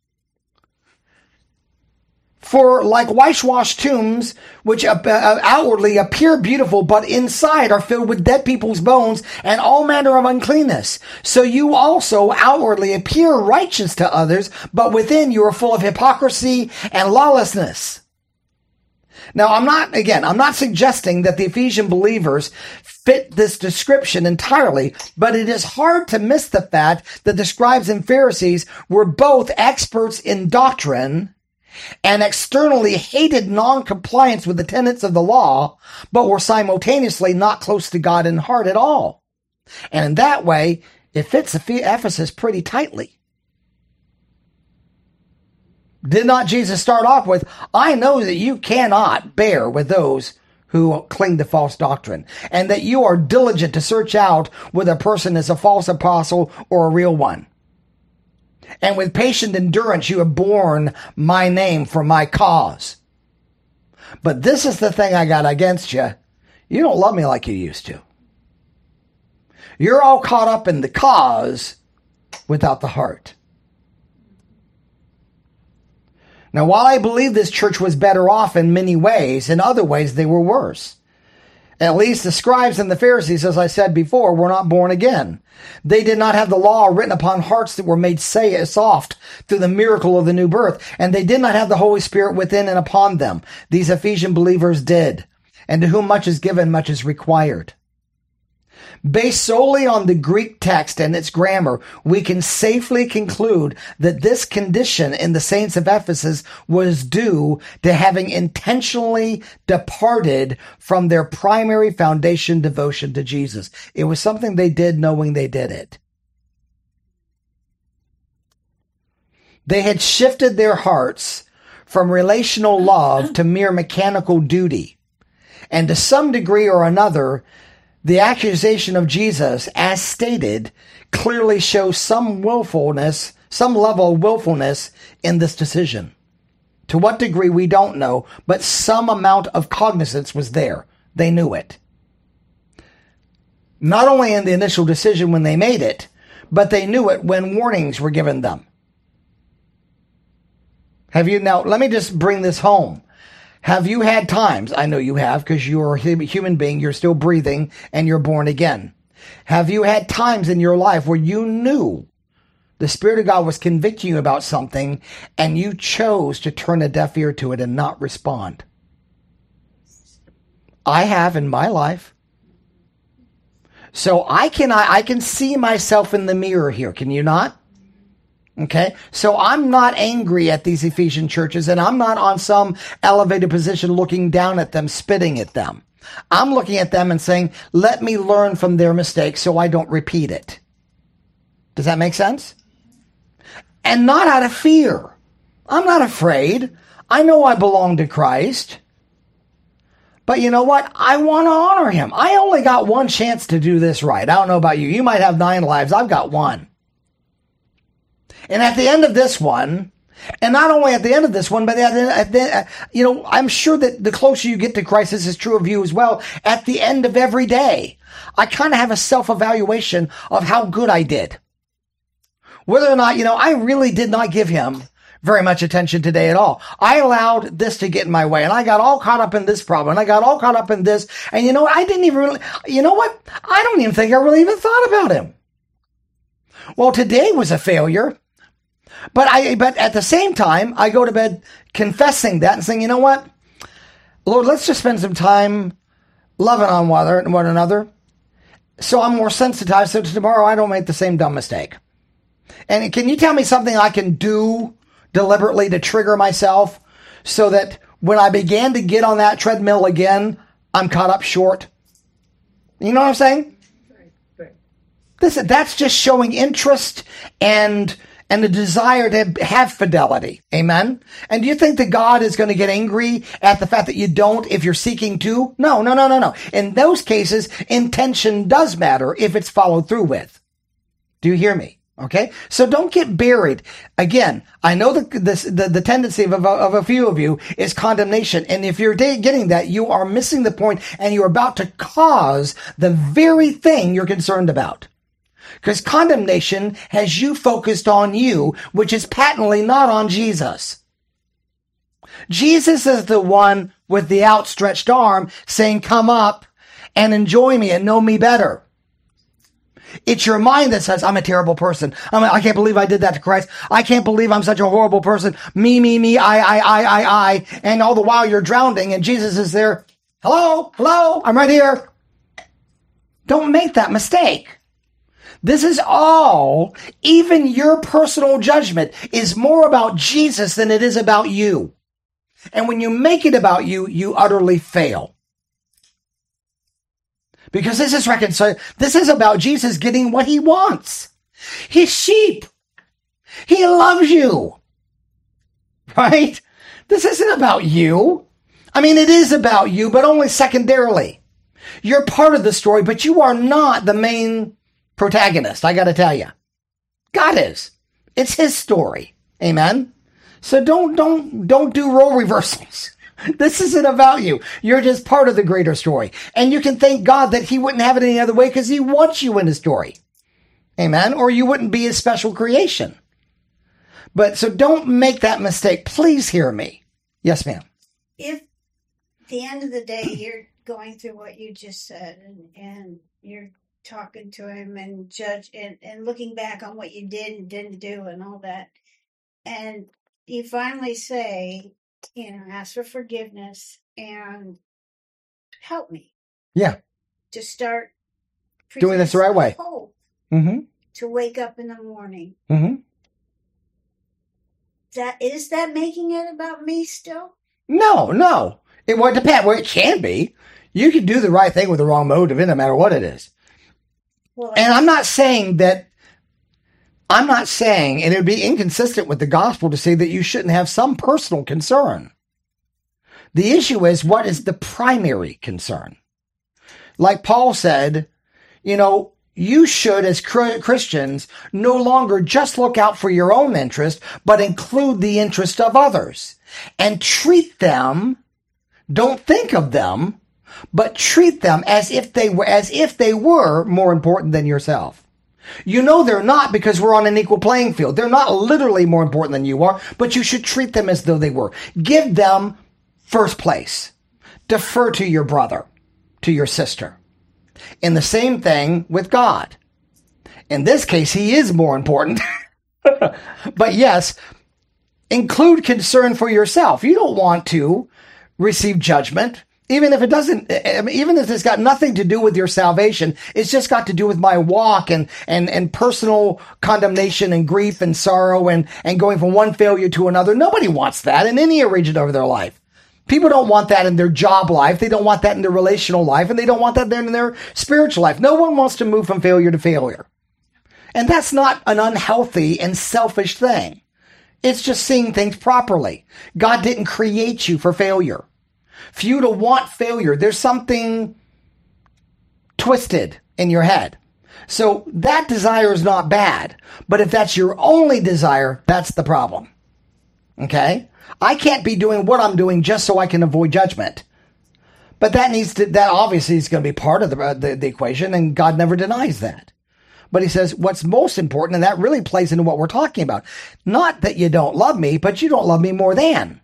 For like whitewashed tombs, which outwardly appear beautiful, but inside are filled with dead people's bones and all manner of uncleanness. So you also outwardly appear righteous to others, but within you are full of hypocrisy and lawlessness. Now, I'm not, again, I'm not suggesting that the Ephesian believers fit this description entirely, but it is hard to miss the fact that the scribes and Pharisees were both experts in doctrine and externally hated non-compliance with the tenets of the law, but were simultaneously not close to God in heart at all. And in that way, it fits Ephesus pretty tightly. Did not Jesus start off with, I know that you cannot bear with those who cling to false doctrine, and that you are diligent to search out whether a person is a false apostle or a real one. And with patient endurance you have borne my name for my cause. But this is the thing I got against you. You don't love me like you used to. You're all caught up in the cause without the heart. Now, while I believe this church was better off in many ways, in other ways they were worse. At least the scribes and the Pharisees, as I said before, were not born again. They did not have the law written upon hearts that were made say soft through the miracle of the new birth. And they did not have the Holy Spirit within and upon them. These Ephesian believers did. And to whom much is given, much is required. Based solely on the Greek text and its grammar, we can safely conclude that this condition in the saints of Ephesus was due to having intentionally departed from their primary foundation devotion to Jesus. It was something they did knowing they did it. They had shifted their hearts from relational love to mere mechanical duty. And to some degree or another, the accusation of Jesus, as stated, clearly shows some willfulness, some level of willfulness in this decision. To what degree, we don't know, but some amount of cognizance was there. They knew it. Not only in the initial decision when they made it, but they knew it when warnings were given them. Have you, now, let me just bring this home. Have you had times, I know you have because you're a human being, you're still breathing, and you're born again. Have you had times in your life where you knew the Spirit of God was convicting you about something and you chose to turn a deaf ear to it and not respond? I have in my life. So I can, I, I can see myself in the mirror here, can you not? Okay, so I'm not angry at these Ephesian churches, and I'm not on some elevated position looking down at them, spitting at them. I'm looking at them and saying, let me learn from their mistakes so I don't repeat it. Does that make sense? And not out of fear. I'm not afraid. I know I belong to Christ. But you know what? I want to honor him. I only got one chance to do this right. I don't know about you. You might have nine lives. I've got one. And at the end of this one, and not only at the end of this one, but at the, at the, you know, I'm sure that the closer you get to Christ, this is true of you as well. At the end of every day, I kind of have a self-evaluation of how good I did. Whether or not, you know, I really did not give him very much attention today at all. I allowed this to get in my way, and I got all caught up in this problem, and I got all caught up in this. And you know what? I didn't even really, you know what? I don't even think I really even thought about him. Well, today was a failure. But I, but at the same time, I go to bed confessing that and saying, you know what? Lord, let's just spend some time loving on one another. So I'm more sensitized so tomorrow I don't make the same dumb mistake. And can you tell me something I can do deliberately to trigger myself so that when I began to get on that treadmill again, I'm caught up short? You know what I'm saying? Right, right. This, that's just showing interest and and the desire to have fidelity. Amen? And do you think that God is going to get angry at the fact that you don't if you're seeking to? No, no, no, no, no. In those cases, intention does matter if it's followed through with. Do you hear me? Okay? So don't get buried. Again, I know that this, the, the tendency of a, of a few of you is condemnation. And if you're getting that, you are missing the point and you're about to cause the very thing you're concerned about. Because condemnation has you focused on you, which is patently not on Jesus. Jesus is the one with the outstretched arm saying, come up and enjoy me and know me better. It's your mind that says, I'm a terrible person. I'm a, I can't believe I did that to Christ. I can't believe I'm such a horrible person. Me, me, me, I, I, I, I, I. And all the while you're drowning and Jesus is there. Hello, hello, I'm right here. Don't make that mistake. This is all, even your personal judgment is more about Jesus than it is about you. And when you make it about you, you utterly fail. Because this is reconciled. This is about Jesus getting what he wants. His sheep. He loves you. Right? This isn't about you. I mean, it is about you, but only secondarily. You're part of the story, but you are not the main protagonist, I got to tell you. God is. It's his story. Amen. So don't don't don't do role reversals. This isn't about you. You're just part of the greater story. And you can thank God that he wouldn't have it any other way because he wants you in his story. Amen. Or you wouldn't be his special creation. But so don't make that mistake. Please hear me. Yes, ma'am. If at the end of the day you're going through what you just said, and, and you're talking to him and judge and, and looking back on what you did and didn't do and all that. And you finally say, you know, ask for forgiveness and help me. Yeah. To start doing this the right way. Hope Mm-hmm. to wake up in the morning. Mm-hmm. That is that making it about me still? No, no. It would depend. Well, it can be. You can do the right thing with the wrong motive, no matter what it is. Well, and I'm not saying that. I'm not saying, and it would be inconsistent with the gospel to say that you shouldn't have some personal concern. The issue is, what is the primary concern? Like Paul said, you know, you should, as Christians, no longer just look out for your own interest, but include the interest of others and treat them. Don't think of them, but treat them as if they were, as if they were more important than yourself. You know they're not, because we're on an equal playing field. They're not literally more important than you are, but you should treat them as though they were. Give them first place. Defer to your brother, to your sister. And the same thing with God. In this case, he is more important. But yes, include concern for yourself. You don't want to receive judgment. Even if it doesn't, even if it's got nothing to do with your salvation, it's just got to do with my walk and, and, and personal condemnation and grief and sorrow and, and going from one failure to another. Nobody wants that in any region of their life. People don't want that in their job life. They don't want that in their relational life, and they don't want that in their spiritual life. No one wants to move from failure to failure. And that's not an unhealthy and selfish thing. It's just seeing things properly. God didn't create you for failure. For you to want failure, there's something twisted in your head. So that desire is not bad. But if that's your only desire, that's the problem. Okay? I can't be doing what I'm doing just so I can avoid judgment. But that needs to, that obviously is going to be part of the, the, the equation, and God never denies that. But he says what's most important, and that really plays into what we're talking about. Not that you don't love me, but you don't love me more than.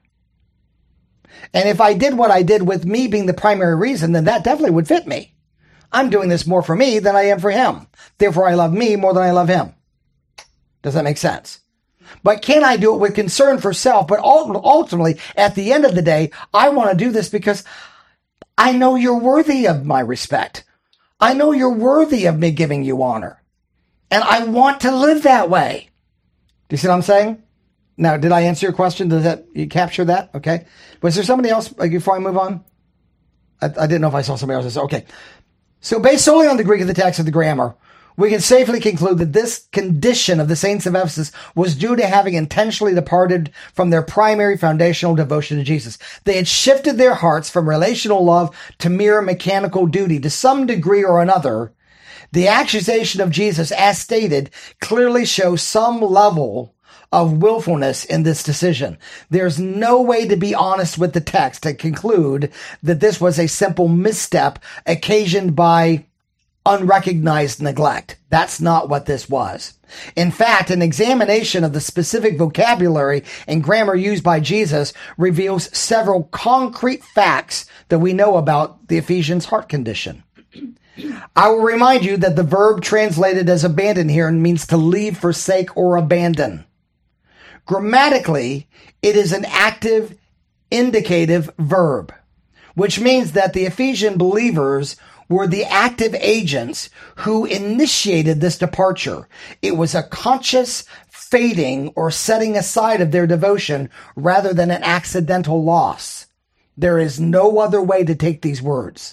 And if I did what I did with me being the primary reason, then that definitely would fit me. I'm doing this more for me than I am for him. Therefore, I love me more than I love him. Does that make sense? But can I do it with concern for self? But ultimately, at the end of the day, I want to do this because I know you're worthy of my respect. I know you're worthy of me giving you honor. And I want to live that way. Do you see what I'm saying? Now, did I answer your question? Does that, you capture that? Okay. Was there somebody else like, before I move on? I, I didn't know if I saw somebody else. Okay. So based solely on the Greek of the text of the grammar, we can safely conclude that this condition of the saints of Ephesus was due to having intentionally departed from their primary foundational devotion to Jesus. They had shifted their hearts from relational love to mere mechanical duty to some degree or another. The accusation of Jesus, as stated, clearly shows some level of willfulness in this decision. There's no way to be honest with the text and conclude that this was a simple misstep occasioned by unrecognized neglect. That's not what this was. In fact, an examination of the specific vocabulary and grammar used by Jesus reveals several concrete facts that we know about the Ephesians' heart condition. I will remind you that the verb translated as abandon here means to leave, forsake, or abandon. Grammatically, it is an active indicative verb, which means that the Ephesian believers were the active agents who initiated this departure. It was a conscious fading or setting aside of their devotion rather than an accidental loss. There is no other way to take these words.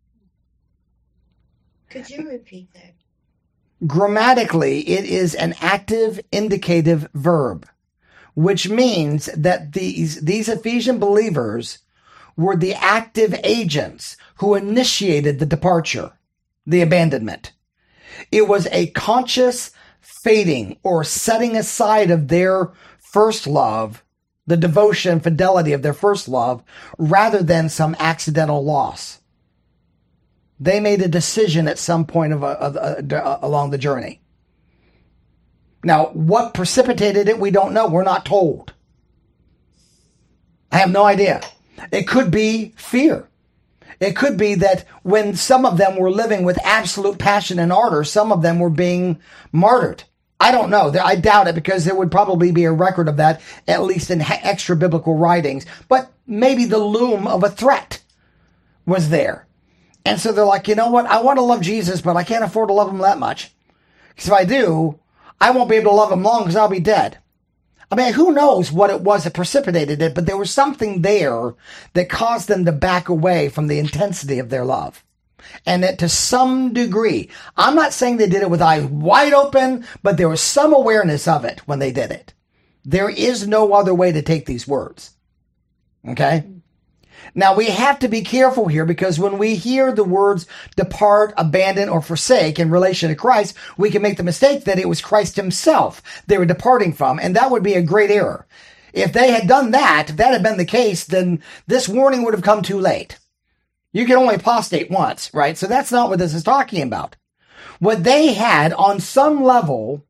Could you repeat that? Grammatically, it is an active indicative verb, which means that these, these Ephesian believers were the active agents who initiated the departure, the abandonment. It was a conscious fading or setting aside of their first love, the devotion and fidelity of their first love, rather than some accidental loss. They made a decision at some point of, a, of a, along the journey. Now, what precipitated it, we don't know. We're not told. I have no idea. It could be fear. It could be that when some of them were living with absolute passion and ardor, some of them were being martyred. I don't know. I doubt it, because there would probably be a record of that, at least in extra biblical writings. But maybe the loom of a threat was there. And so they're like, you know what? I want to love Jesus, but I can't afford to love him that much. Because if I do, I won't be able to love him long, because I'll be dead. I mean, who knows what it was that precipitated it, but there was something there that caused them to back away from the intensity of their love. And that to some degree, I'm not saying they did it with eyes wide open, but there was some awareness of it when they did it. There is no other way to take these words. Okay? Now, we have to be careful here, because when we hear the words depart, abandon, or forsake in relation to Christ, we can make the mistake that it was Christ himself they were departing from, and that would be a great error. If they had done that, if that had been the case, then this warning would have come too late. You can only apostate once, right? So that's not what this is talking about. What they had on some level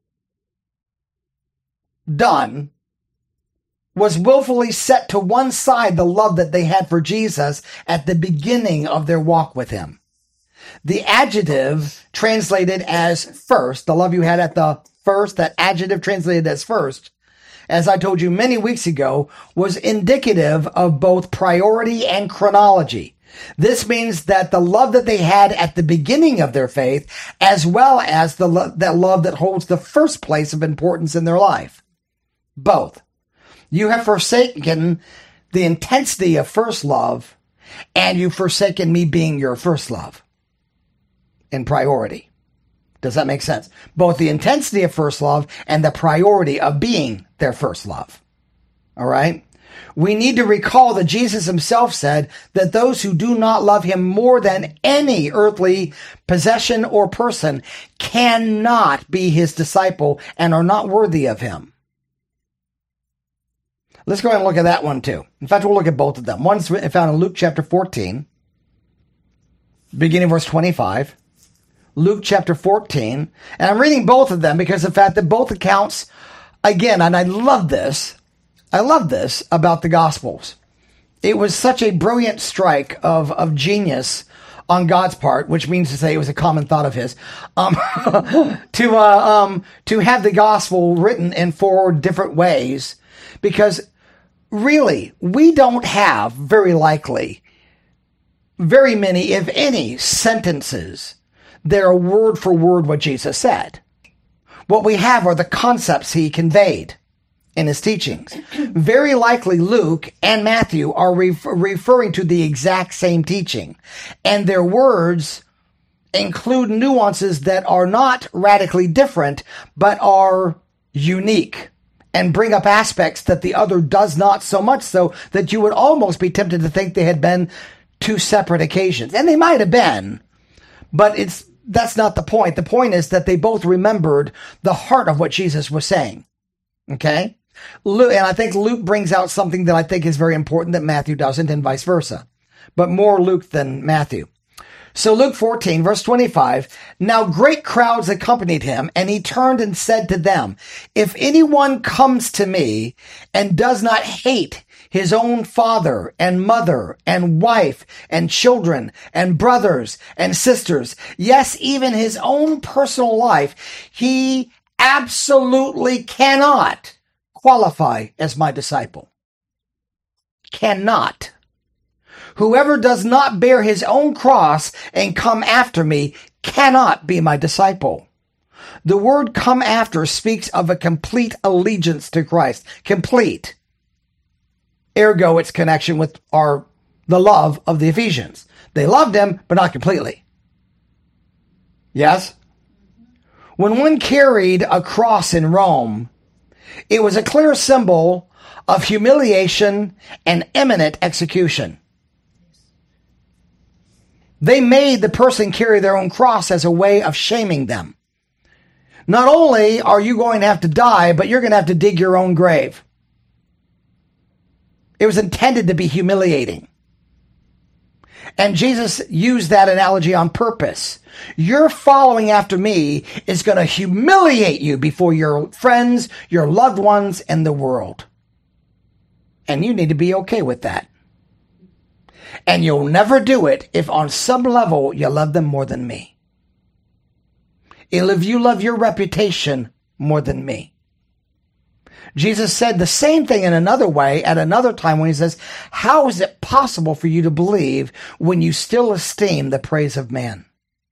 done was willfully set to one side the love that they had for Jesus at the beginning of their walk with him. The adjective translated as first, the love you had at the first, that adjective translated as first, as I told you many weeks ago, was indicative of both priority and chronology. This means that the love that they had at the beginning of their faith, as well as the lo- that love that holds the first place of importance in their life. Both. You have forsaken the intensity of first love, and you've forsaken me being your first love in priority. Does that make sense? Both the intensity of first love and the priority of being their first love. All right? We need to recall that Jesus himself said that those who do not love him more than any earthly possession or person cannot be his disciple and are not worthy of him. Let's go ahead and look at that one too. In fact, we'll look at both of them. One's found in Luke chapter fourteen, beginning verse twenty-five. Luke chapter fourteen. And I'm reading both of them because of the fact that both accounts, again, and I love this, I love this about the Gospels. It was such a brilliant strike of, of genius on God's part, which means to say it was a common thought of his, um, to, uh, um, to have the Gospel written in four different ways. Because really, we don't have, very likely, very many, if any, sentences that are word for word what Jesus said. What we have are the concepts he conveyed in his teachings. Very likely Luke and Matthew are re- referring to the exact same teaching. And their words include nuances that are not radically different, but are unique and bring up aspects that the other does not, so much so that you would almost be tempted to think they had been two separate occasions. And they might have been, but it's that's not the point. The point is that they both remembered the heart of what Jesus was saying. Okay? Luke, and I think Luke brings out something that I think is very important that Matthew doesn't, and vice versa. But more Luke than Matthew. So Luke fourteen, verse twenty-five, now great crowds accompanied him, and he turned and said to them, if anyone comes to me and does not hate his own father and mother and wife and children and brothers and sisters, yes, even his own personal life, he absolutely cannot qualify as my disciple. Cannot. Whoever does not bear his own cross and come after me cannot be my disciple. The word come after speaks of a complete allegiance to Christ. Complete. Ergo, its connection with our, the love of the Ephesians. They loved him, but not completely. Yes? When one carried a cross in Rome, it was a clear symbol of humiliation and imminent execution. They made the person carry their own cross as a way of shaming them. Not only are you going to have to die, but you're going to have to dig your own grave. It was intended to be humiliating. And Jesus used that analogy on purpose. Your following after me is going to humiliate you before your friends, your loved ones, and the world. And you need to be okay with that. And you'll never do it if on some level you love them more than me. If you love your reputation more than me. Jesus said the same thing in another way at another time when he says, how is it possible for you to believe when you still esteem the praise of man?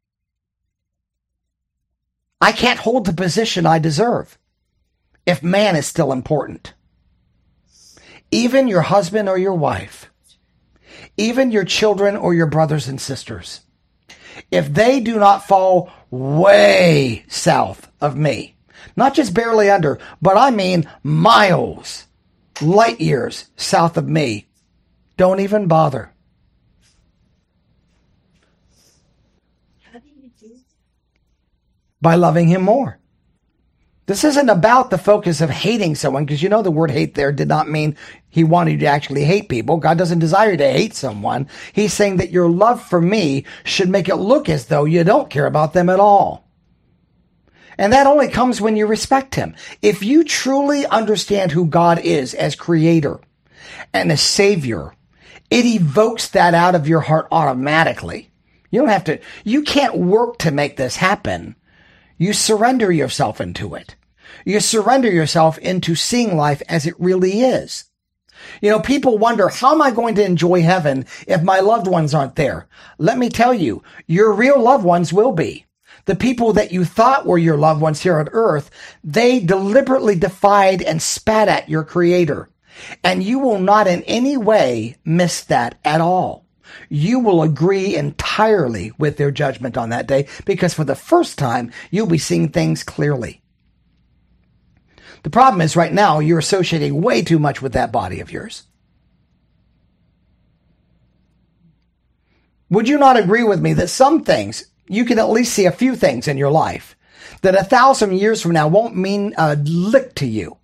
I can't hold the position I deserve if man is still important. Even your husband or your wife, even your children or your brothers and sisters, if they do not fall way south of me, not just barely under, but I mean miles, light years south of me, don't even bother. How do you do that? By loving him more. This isn't about the focus of hating someone, because you know the word hate there did not mean he wanted you to actually hate people. God doesn't desire you to hate someone. He's saying that your love for me should make it look as though you don't care about them at all. And that only comes when you respect him. If you truly understand who God is as creator and as savior, it evokes that out of your heart automatically. You don't have to, you can't work to make this happen. You surrender yourself into it. You surrender yourself into seeing life as it really is. You know, people wonder, how am I going to enjoy heaven if my loved ones aren't there? Let me tell you, your real loved ones will be. The people that you thought were your loved ones here on earth, they deliberately defied and spat at your creator. And you will not in any way miss that at all. You will agree entirely with their judgment on that day, because for the first time, you'll be seeing things clearly. The problem is right now, you're associating way too much with that body of yours. Would you not agree with me that some things, you can at least see a few things in your life that a thousand years from now won't mean a lick to you?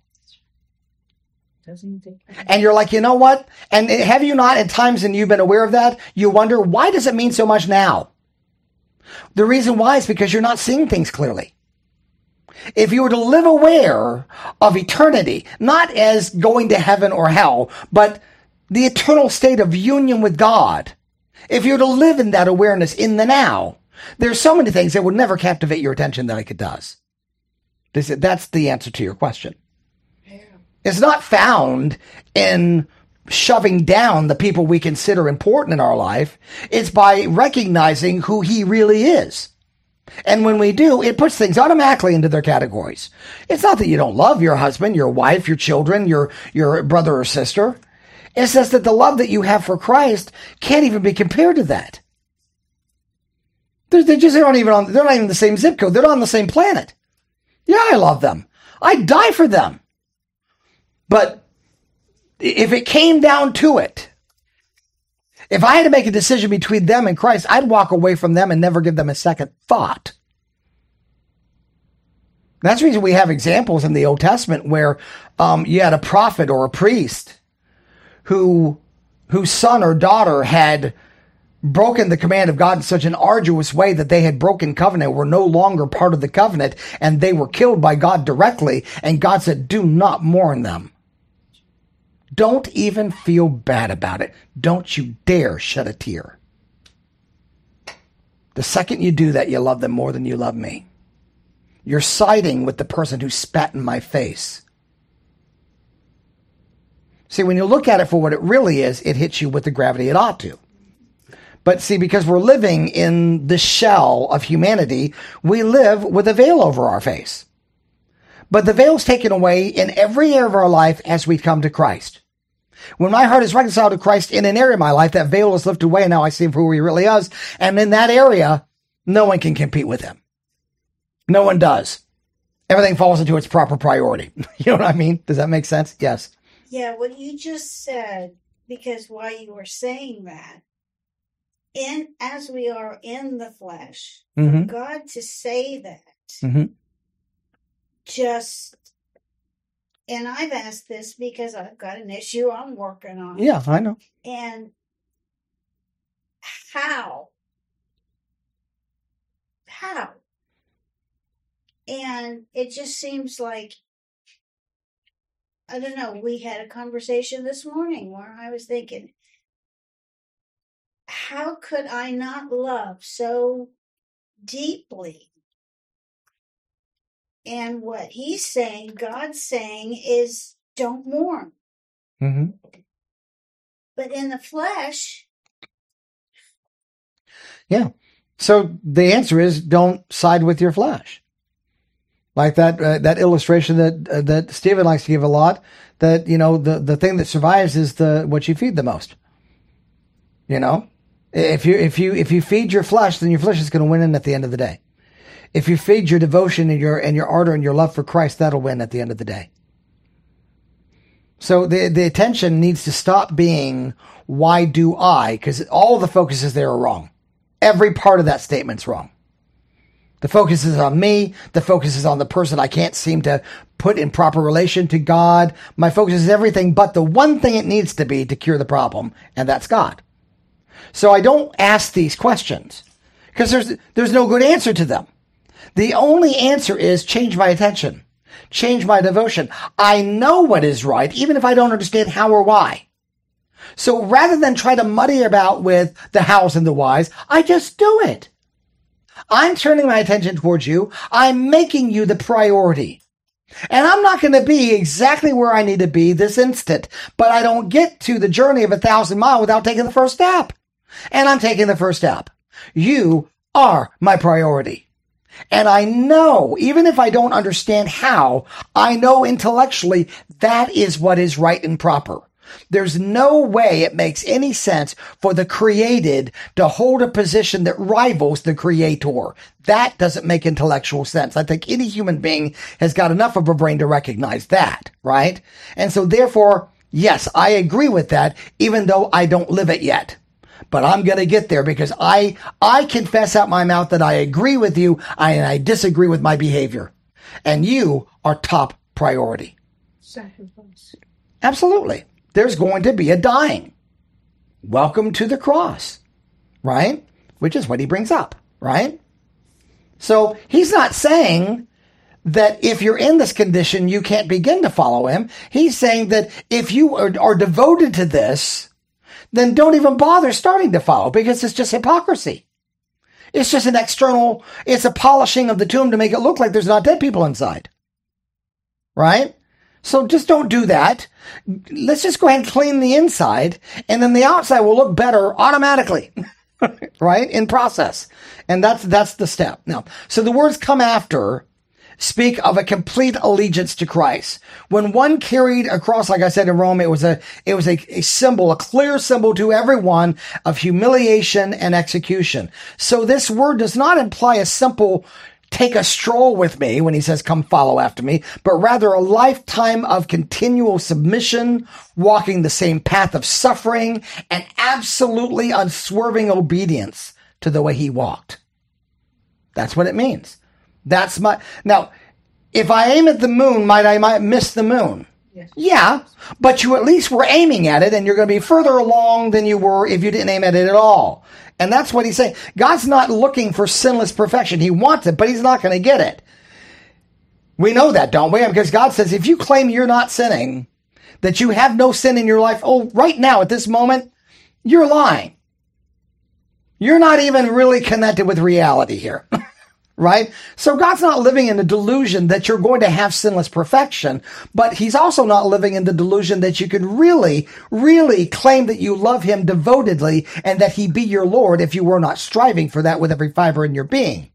And you're like, you know what? And have you not at times, and you've been aware of that, you wonder, why does it mean so much now? The reason why is because you're not seeing things clearly. If you were to live aware of eternity, not as going to heaven or hell, but the eternal state of union with God, if you were to live in that awareness in the now, there's so many things that would never captivate your attention like it does. That's the answer to your question. It's not found in shoving down the people we consider important in our life. It's by recognizing who he really is. And when we do, it puts things automatically into their categories. It's not that you don't love your husband, your wife, your children, your, your brother or sister. It's just that the love that you have for Christ can't even be compared to that. They're, they just, they're not even on, they're not even the same zip code. They're not on the same planet. Yeah, I love them. I'd die for them. But if it came down to it, if I had to make a decision between them and Christ, I'd walk away from them and never give them a second thought. That's the reason we have examples in the Old Testament where um, you had a prophet or a priest who, whose son or daughter had broken the command of God in such an arduous way that they had broken covenant, were no longer part of the covenant, and they were killed by God directly. And God said, do not mourn them. Don't even feel bad about it. Don't you dare shed a tear. The second you do that, you love them more than you love me. You're siding with the person who spat in my face. See, when you look at it for what it really is, it hits you with the gravity it ought to. But see, because we're living in the shell of humanity, we live with a veil over our face. But the veil's taken away in every area of our life as we come to Christ. When my heart is reconciled to Christ in an area of my life, that veil is lifted away, and now I see him for who he really is. And in that area, no one can compete with him. No one does. Everything falls into its proper priority. You know what I mean? Does that make sense? Yes. Yeah, what you just said, because while you were saying that, in as we are in the flesh, Mm-hmm. for God to say that, Mm-hmm. just, and I've asked this because I've got an issue I'm working on. Yeah, I know. And how? How? And it just seems like, I don't know, we had a conversation this morning where I was thinking, how could I not love so deeply? And what he's saying, God's saying, is don't mourn. Mm-hmm. But in the flesh, Yeah. So the answer is don't side with your flesh. Like that uh, that illustration that uh, that Stephen likes to give a lot. That you know the the thing that survives is the what you feed the most. You know, if you if you if you feed your flesh, then your flesh is going to win in at the end of the day. If you feed your devotion and your and your ardor and your love for Christ, that'll win at the end of the day. So the the attention needs to stop being why do I? Because all the focuses there are wrong. Every part of that statement's wrong. The focus is on me. The focus is on the person I can't seem to put in proper relation to God. My focus is everything but the one thing it needs to be to cure the problem, and that's God. So I don't ask these questions because there's there's no good answer to them. The only answer is change my attention, change my devotion. I know what is right, even if I don't understand how or why. So rather than try to muddy about with the hows and the whys, I just do it. I'm turning my attention towards you. I'm making you the priority. And I'm not going to be exactly where I need to be this instant, but I don't get to the journey of a thousand miles without taking the first step. And I'm taking the first step. You are my priority. And I know, even if I don't understand how, I know intellectually that is what is right and proper. There's no way it makes any sense for the created to hold a position that rivals the creator. That doesn't make intellectual sense. I think any human being has got enough of a brain to recognize that, right? And so therefore, yes, I agree with that, even though I don't live it yet. But I'm going to get there because I, I confess out my mouth that I agree with you and I disagree with my behavior. And you are top priority. sacrifice. Absolutely. There's going to be a dying. Welcome to the cross, right? Which is what he brings up, right? So he's not saying that if you're in this condition, you can't begin to follow him. He's saying that if you are, are devoted to this, then don't even bother starting to follow because it's just hypocrisy. It's just an external, it's a polishing of the tomb to make it look like there's not dead people inside, right? So just don't do that. Let's just go ahead and clean the inside, and then the outside will look better automatically, right? In process. And that's, that's the step. Now, so the words come after speak of a complete allegiance to Christ. When one carried across, like I said in Rome, it was a, it was a, a symbol, a clear symbol to everyone of humiliation and execution. So this word does not imply a simple take a stroll with me when he says, come follow after me, but rather a lifetime of continual submission, walking the same path of suffering, and absolutely unswerving obedience to the way he walked. That's what it means. That's my, now, if I aim at the moon, might I might miss the moon? Yes. Yeah, but you at least were aiming at it, and you're going to be further along than you were if you didn't aim at it at all. And that's what he's saying. God's not looking for sinless perfection. He wants it, but he's not going to get it. We know that, don't we? Because God says, if you claim you're not sinning, that you have no sin in your life, oh, right now at this moment, you're lying. You're not even really connected with reality here. Right? So God's not living in the delusion that you're going to have sinless perfection, but he's also not living in the delusion that you can really, really claim that you love him devotedly and that he be your Lord if you were not striving for that with every fiber in your being.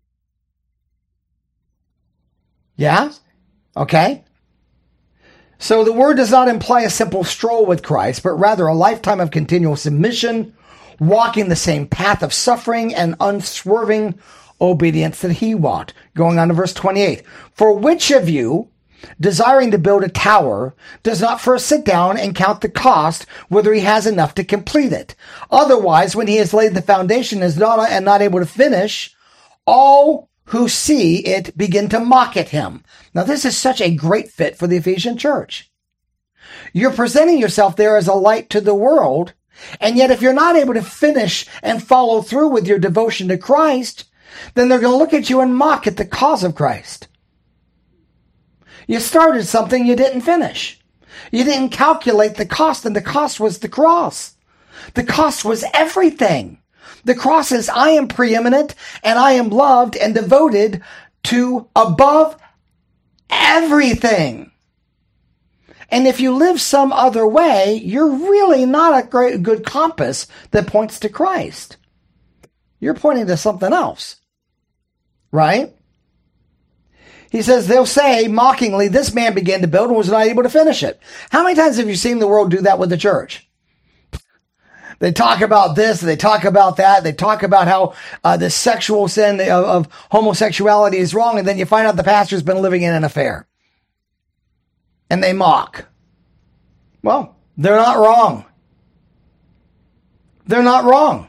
Yeah? Okay? So the word does not imply a simple stroll with Christ, but rather a lifetime of continual submission, walking the same path of suffering and unswerving obedience that he walked. Going on to verse twenty-eight. For which of you, desiring to build a tower, does not first sit down and count the cost, whether he has enough to complete it? Otherwise, when he has laid the foundation is not, and not able to finish, all who see it begin to mock at him. Now, this is such a great fit for the Ephesian church. You're presenting yourself there as a light to the world, and yet if you're not able to finish and follow through with your devotion to Christ, then they're going to look at you and mock at the cause of Christ. You started something you didn't finish. You didn't calculate the cost, and the cost was the cross. The cost was everything. The cross says, I am preeminent and I am loved and devoted to above everything. And if you live some other way, you're really not a great, good compass that points to Christ. You're pointing to something else. Right? He says, they'll say mockingly, this man began to build and was not able to finish it. How many times have you seen the world do that with the church? They talk about this, they talk about that, they talk about how uh, the sexual sin of, of homosexuality is wrong, and then you find out the pastor's been living in an affair. And they mock. Well, they're not wrong. They're not wrong.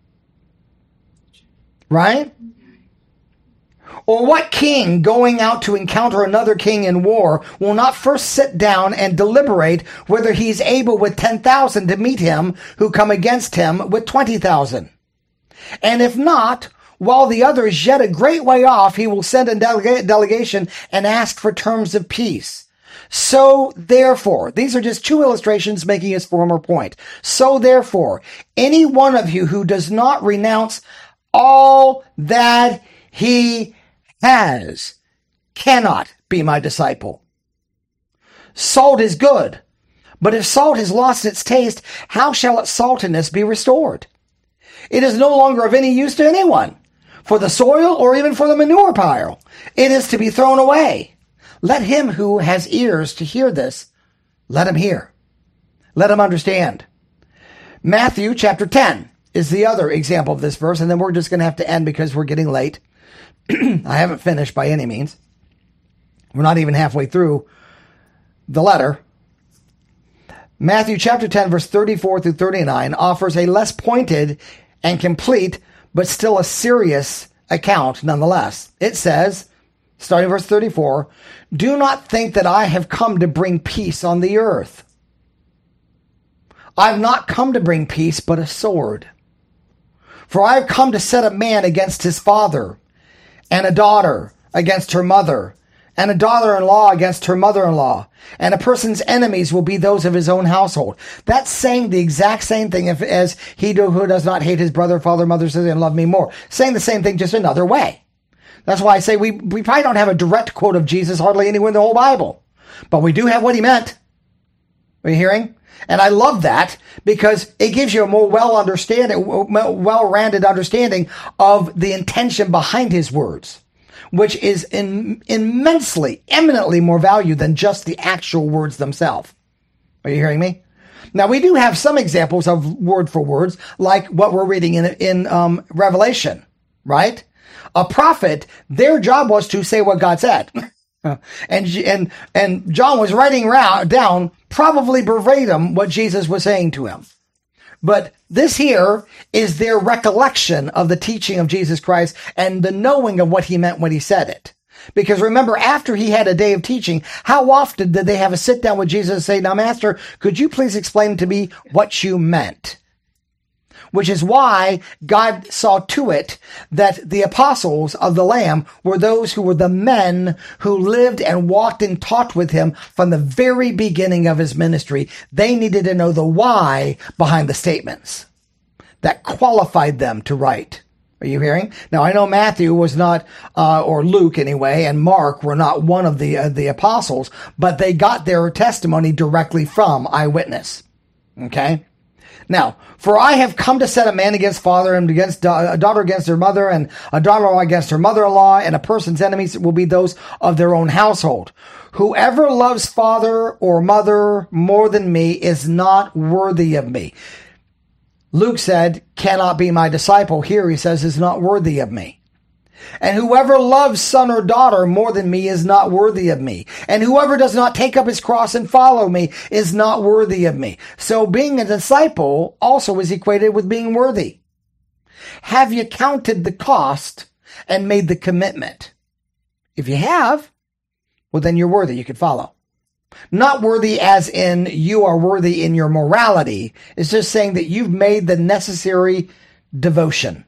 Right? Or what king going out to encounter another king in war will not first sit down and deliberate whether he's able with ten thousand to meet him who come against him with twenty thousand? And if not, while the other is yet a great way off, he will send a delega- delegation and ask for terms of peace. So therefore, these are just two illustrations making his former point. So therefore, any one of you who does not renounce all that he has cannot be my disciple. Salt is good, but if salt has lost its taste, how shall its saltiness be restored? It is no longer of any use to anyone, for the soil or even for the manure pile. It is to be thrown away. Let him who has ears to hear this, let him hear. Let him understand. Matthew chapter ten is the other example of this verse, and then we're just going to have to end because we're getting late. I haven't finished by any means. We're not even halfway through the letter. Matthew chapter ten, verse thirty-four through thirty-nine offers a less pointed and complete, but still a serious account nonetheless. It says, starting verse thirty-four, do not think that I have come to bring peace on the earth. I've not come to bring peace, but a sword. For I have come to set a man against his father, and a daughter against her mother, and a daughter-in-law against her mother-in-law, and a person's enemies will be those of his own household. That's saying the exact same thing if, as he who does not hate his brother, father, mother, sister, and love me more. Saying the same thing, just another way. That's why I say we, we probably don't have a direct quote of Jesus hardly anywhere in the whole Bible. But we do have what he meant. Are you hearing? And I love that because it gives you a more well understanding, well-rounded understanding of the intention behind his words, which is in, immensely, eminently more value than just the actual words themselves. Are you hearing me? Now, we do have some examples of word for words, like what we're reading in, in um, Revelation, right? A prophet, their job was to say what God said. and, and, and John was writing down probably verbatim what Jesus was saying to him. But this here is their recollection of the teaching of Jesus Christ and the knowing of what he meant when he said it. Because remember, after he had a day of teaching, how often did they have a sit down with Jesus and say, now, Master, could you please explain to me what you meant? Which is why God saw to it that the apostles of the Lamb were those who were the men who lived and walked and taught with him from the very beginning of his ministry. They needed to know the why behind the statements that qualified them to write. Are you hearing? Now, I know Matthew was not, uh, or Luke anyway, and Mark were not one of the, uh, the apostles, but they got their testimony directly from eyewitness. Okay? Now, for I have come to set a man against father and against da- a daughter against her mother and a daughter-in-law against her mother-in-law, and a person's enemies will be those of their own household. Whoever loves father or mother more than me is not worthy of me. Luke said, cannot be my disciple. Here he says, is not worthy of me. And whoever loves son or daughter more than me is not worthy of me. And whoever does not take up his cross and follow me is not worthy of me. So being a disciple also is equated with being worthy. Have you counted the cost and made the commitment? If you have, well, then you're worthy. You can follow. Not worthy as in you are worthy in your morality. It's just saying that you've made the necessary devotion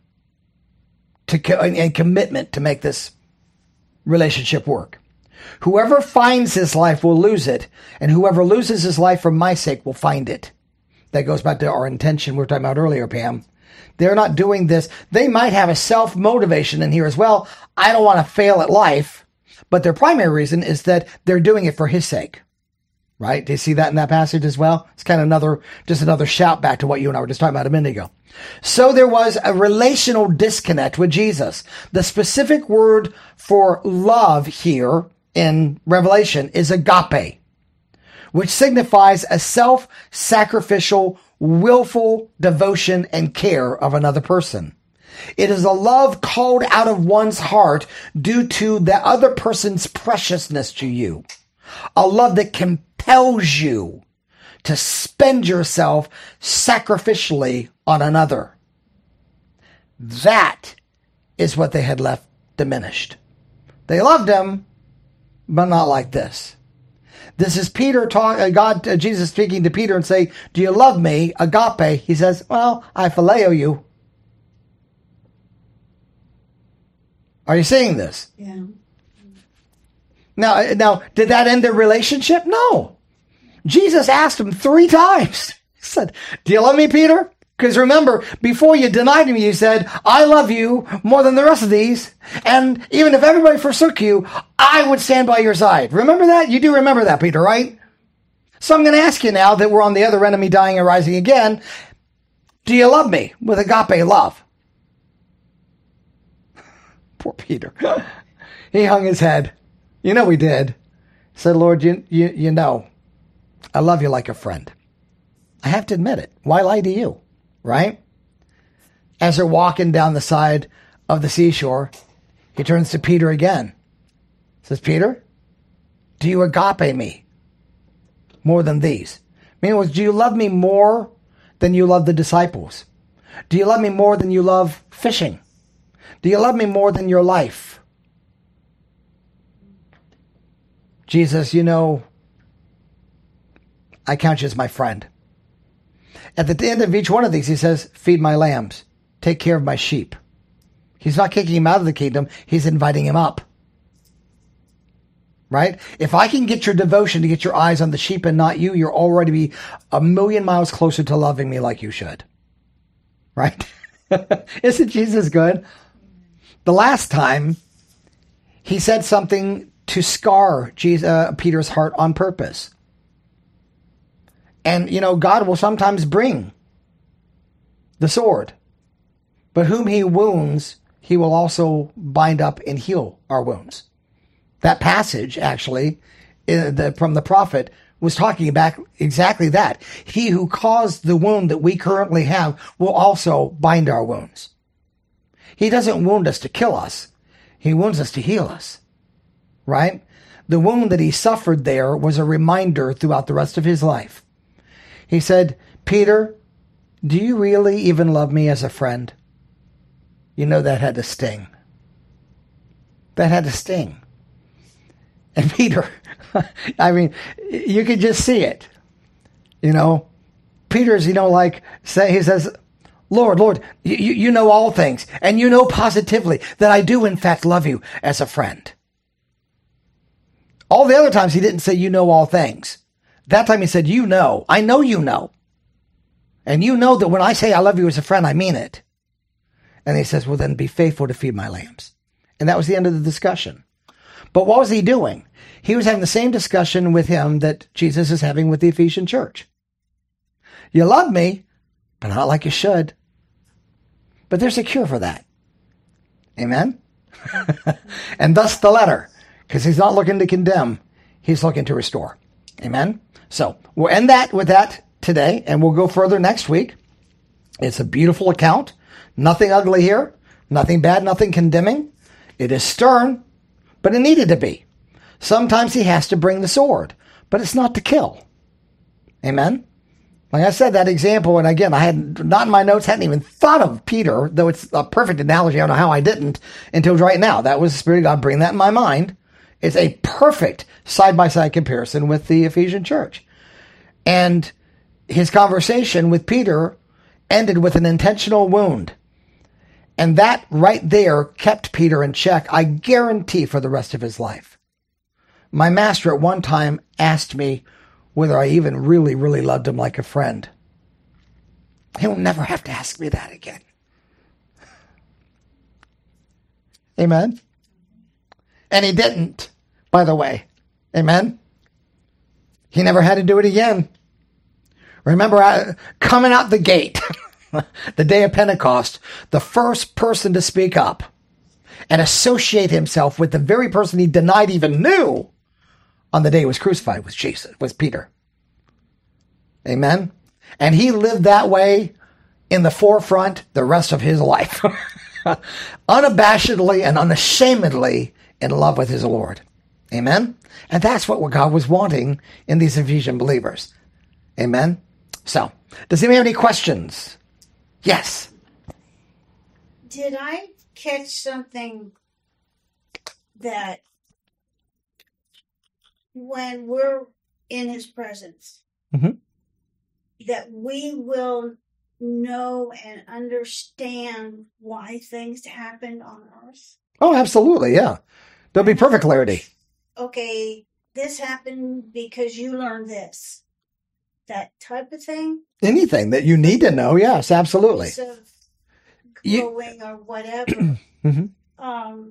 to co- and commitment to make this relationship work. Whoever finds his life will lose it, and whoever loses his life for my sake will find it. That goes back to our intention we were talking about earlier, Pam. They're not doing this. They might have a self-motivation in here as well. I don't want to fail at life. But their primary reason is that they're doing it for his sake. Right? Do you see that in that passage as well? It's kind of another, just another shout back to what you and I were just talking about a minute ago. So there was a relational disconnect with Jesus. The specific word for love here in Revelation is agape, which signifies a self-sacrificial, willful devotion and care of another person. It is a love called out of one's heart due to the other person's preciousness to you. A love that compels you to spend yourself sacrificially on another. That is what they had left diminished. They loved him, but not like this. This is Peter talk, uh, God, uh, Jesus speaking to Peter and say, do you love me? Agape. He says, well, I phileo you. Are you seeing this? Yeah. Now, now, did that end their relationship? No. Jesus asked him three times. He said, do you love me, Peter? Because remember, before you denied me, you said, I love you more than the rest of these. And even if everybody forsook you, I would stand by your side. Remember that? You do remember that, Peter, right? So I'm going to ask you now that we're on the other enemy dying and rising again. Do you love me with agape love? Poor Peter. He hung his head. You know he did. He said, Lord, you, you, you know, I love you like a friend. I have to admit it. Why lie to you? Right? As they're walking down the side of the seashore, he turns to Peter again. Says, Peter, do you agape me more than these? Meaning, do you love me more than you love the disciples? Do you love me more than you love fishing? Do you love me more than your life? Jesus, you know, I count you as my friend. At the end of each one of these, he says, feed my lambs. Take care of my sheep. He's not kicking him out of the kingdom. He's inviting him up. Right? If I can get your devotion to get your eyes on the sheep and not you, you're already be a million miles closer to loving me like you should. Right? Isn't Jesus good? The last time, he said something to scar Jesus, uh, Peter's heart on purpose. And, you know, God will sometimes bring the sword. But whom he wounds, he will also bind up and heal our wounds. That passage, actually, in the, from the prophet, was talking about exactly that. He who caused the wound that we currently have will also bind our wounds. He doesn't wound us to kill us. He wounds us to heal us. Right? The wound that he suffered there was a reminder throughout the rest of his life. He said, Peter, do you really even love me as a friend? You know that had to sting. That had to sting. And Peter, I mean, you could just see it. You know, Peter's, you know, like, say, he says, Lord, Lord, you, you know all things. And you know positively that I do, in fact, love you as a friend. All the other times he didn't say, you know all things. That time he said, you know, I know you know. And you know that when I say I love you as a friend, I mean it. And he says, well, then be faithful to feed my lambs. And that was the end of the discussion. But what was he doing? He was having the same discussion with him that Jesus is having with the Ephesian church. You love me, but not like you should. But there's a cure for that. Amen? And thus the letter, because he's not looking to condemn, he's looking to restore. Amen? So we'll end that with that today, and we'll go further next week. It's a beautiful account. Nothing ugly here. Nothing bad, nothing condemning. It is stern, but it needed to be. Sometimes he has to bring the sword, but it's not to kill. Amen? Like I said, that example, and again, I had not in my notes, hadn't even thought of Peter, though it's a perfect analogy. I don't know how I didn't until right now. That was the Spirit of God bringing that in my mind. It's a perfect side-by-side comparison with the Ephesian church. And his conversation with Peter ended with an intentional wound. And that right there kept Peter in check, I guarantee, for the rest of his life. My master at one time asked me whether I even really, really loved him like a friend. He'll never have to ask me that again. Amen. And he didn't, by the way. Amen. He never had to do it again. Remember, uh, coming out the gate, the day of Pentecost, the first person to speak up and associate himself with the very person he denied even knew on the day he was crucified was Jesus, was Peter. Amen. And he lived that way in the forefront the rest of his life. Unabashedly and unashamedly in love with his Lord. Amen. And that's what God was wanting in these Ephesian believers. Amen. So, does anybody have any questions? Yes. Did I catch something that when we're in his presence, Mm-hmm. that we will know and understand why things happen on earth? Oh, absolutely. Yeah. There'll be perfect clarity. Okay, this happened because you learned this. That type of thing? Anything that you need to know. Yes, absolutely. Piece of You- growing or whatever. Mhm. Um,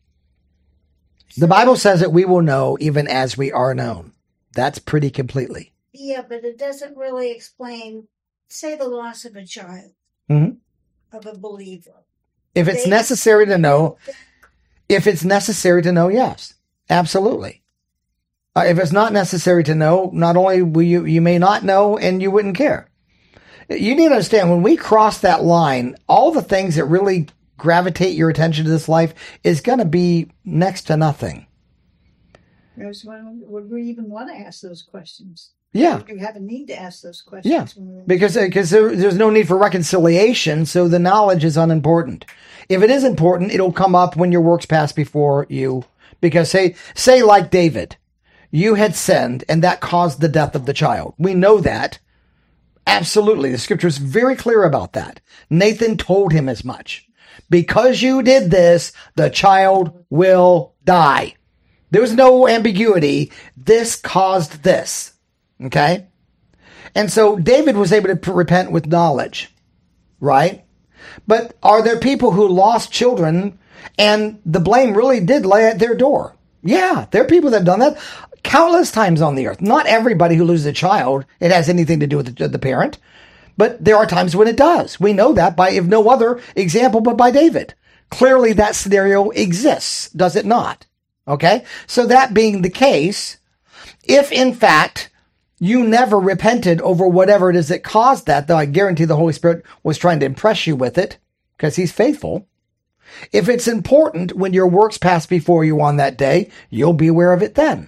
The Bible says that we will know even as we are known. That's pretty completely. yeah, but it doesn't really explain, say, the loss of a child, Mhm. of a believer. If it's They- necessary to know, if it's necessary to know, yes, absolutely. Uh, if it's not necessary to know, not only will you, you may not know and you wouldn't care. You need to understand when we cross that line, all the things that really gravitate your attention to this life is going to be next to nothing. There's one, would we even want to ask those questions? Yeah. Would you have a need to ask those questions? Yeah, when we're- because because there, there's no need for reconciliation, so the knowledge is unimportant. If it is important, it'll come up when your works pass before you. Because say say like David, you had sinned, and that caused the death of the child. We know that. Absolutely, the scripture is very clear about that. Nathan told him as much. Because you did this, the child will die. There was no ambiguity. This caused this. Okay? And so David was able to p- repent with knowledge, right? But are there people who lost children and the blame really did lay at their door? Yeah, there are people that have done that countless times on the earth. Not everybody who loses a child, it has anything to do with the, the parent, but there are times when it does. We know that by, if no other example, but by David. Clearly that scenario exists, does it not? Okay? So that being the case, if in fact you never repented over whatever it is that caused that, though I guarantee the Holy Spirit was trying to impress you with it, because he's faithful. If it's important when your works pass before you on that day, you'll be aware of it then.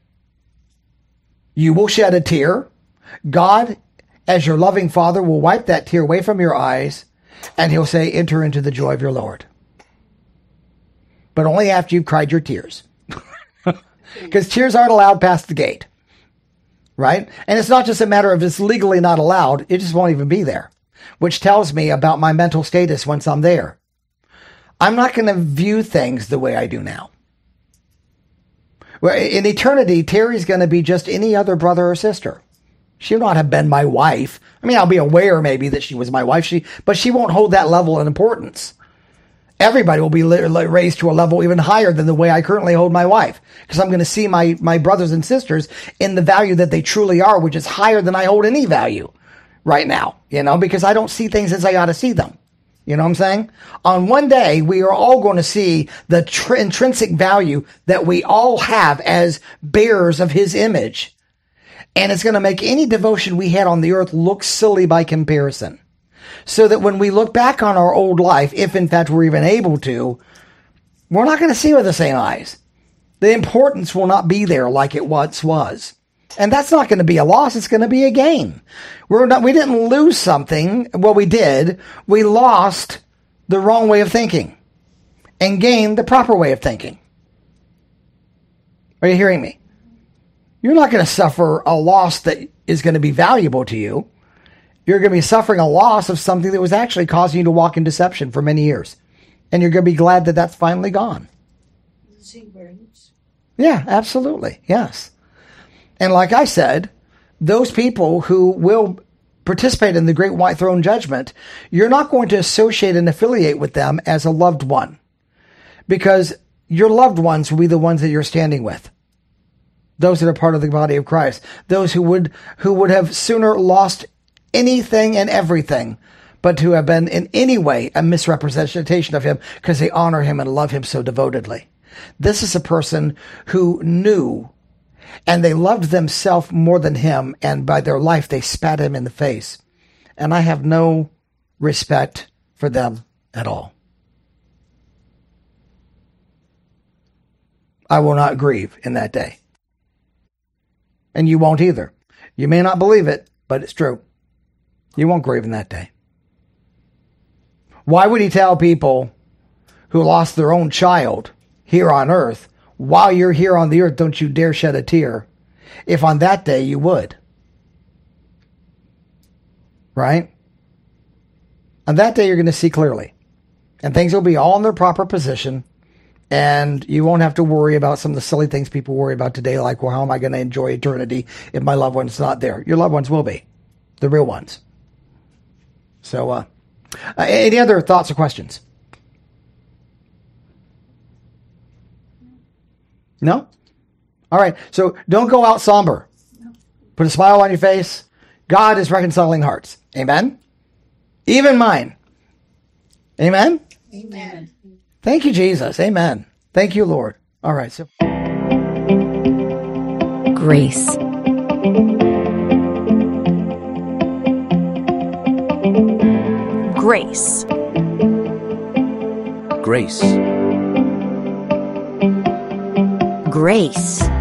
You will shed a tear. God, as your loving Father, will wipe that tear away from your eyes, and he'll say, enter into the joy of your Lord. But only after you've cried your tears. Because tears aren't allowed past the gate. Right? And it's not just a matter of it's legally not allowed. It just won't even be there. Which tells me about my mental status once I'm there. I'm not going to view things the way I do now. Well, in eternity, Terry's going to be just any other brother or sister. She'll not have been my wife. I mean, I'll be aware maybe that she was my wife, She, but she won't hold that level of importance. Everybody will be raised to a level even higher than the way I currently hold my wife. Because I'm going to see my, my brothers and sisters in the value that they truly are, which is higher than I hold any value right now. You know, because I don't see things as I ought to see them. You know what I'm saying? On one day, we are all going to see the tr- intrinsic value that we all have as bearers of his image. And it's going to make any devotion we had on the earth look silly by comparison. So that when we look back on our old life, if in fact we're even able to, we're not going to see with the same eyes. The importance will not be there like it once was. And that's not going to be a loss. It's going to be a gain. We're not, we didn't lose something. Well, we did. We lost the wrong way of thinking and gained the proper way of thinking. Are you hearing me? You're not going to suffer a loss that is going to be valuable to you. You're going to be suffering a loss of something that was actually causing you to walk in deception for many years. And you're going to be glad that that's finally gone. Yeah, absolutely. Yes. And like I said, those people who will participate in the great white throne judgment, you're not going to associate and affiliate with them as a loved one. because your loved ones will be the ones that you're standing with. Those that are part of the body of Christ. Those who would, who would have sooner lost anything and everything, but to have been in any way a misrepresentation of him because they honor him and love him so devotedly. This is a person who knew and they loved themselves more than him, and by their life they spat him in the face. And I have no respect for them at all. I will not grieve in that day. And you won't either. You may not believe it, but it's true. You won't grieve in that day. Why would he tell people who lost their own child here on earth, while you're here on the earth, don't you dare shed a tear, if on that day you would? Right? On that day, you're going to see clearly. And things will be all in their proper position. And you won't have to worry about some of the silly things people worry about today, like, well, how am I going to enjoy eternity if my loved one's not there? Your loved ones will be. The real ones. So, uh, uh any other thoughts or questions? No? All right. So don't go out somber. Put a smile on your face. God is reconciling hearts. Amen? Even mine. Amen? Amen. Thank you, Jesus. Amen. Thank you, Lord. All right. So Grace. Grace. Grace. Grace.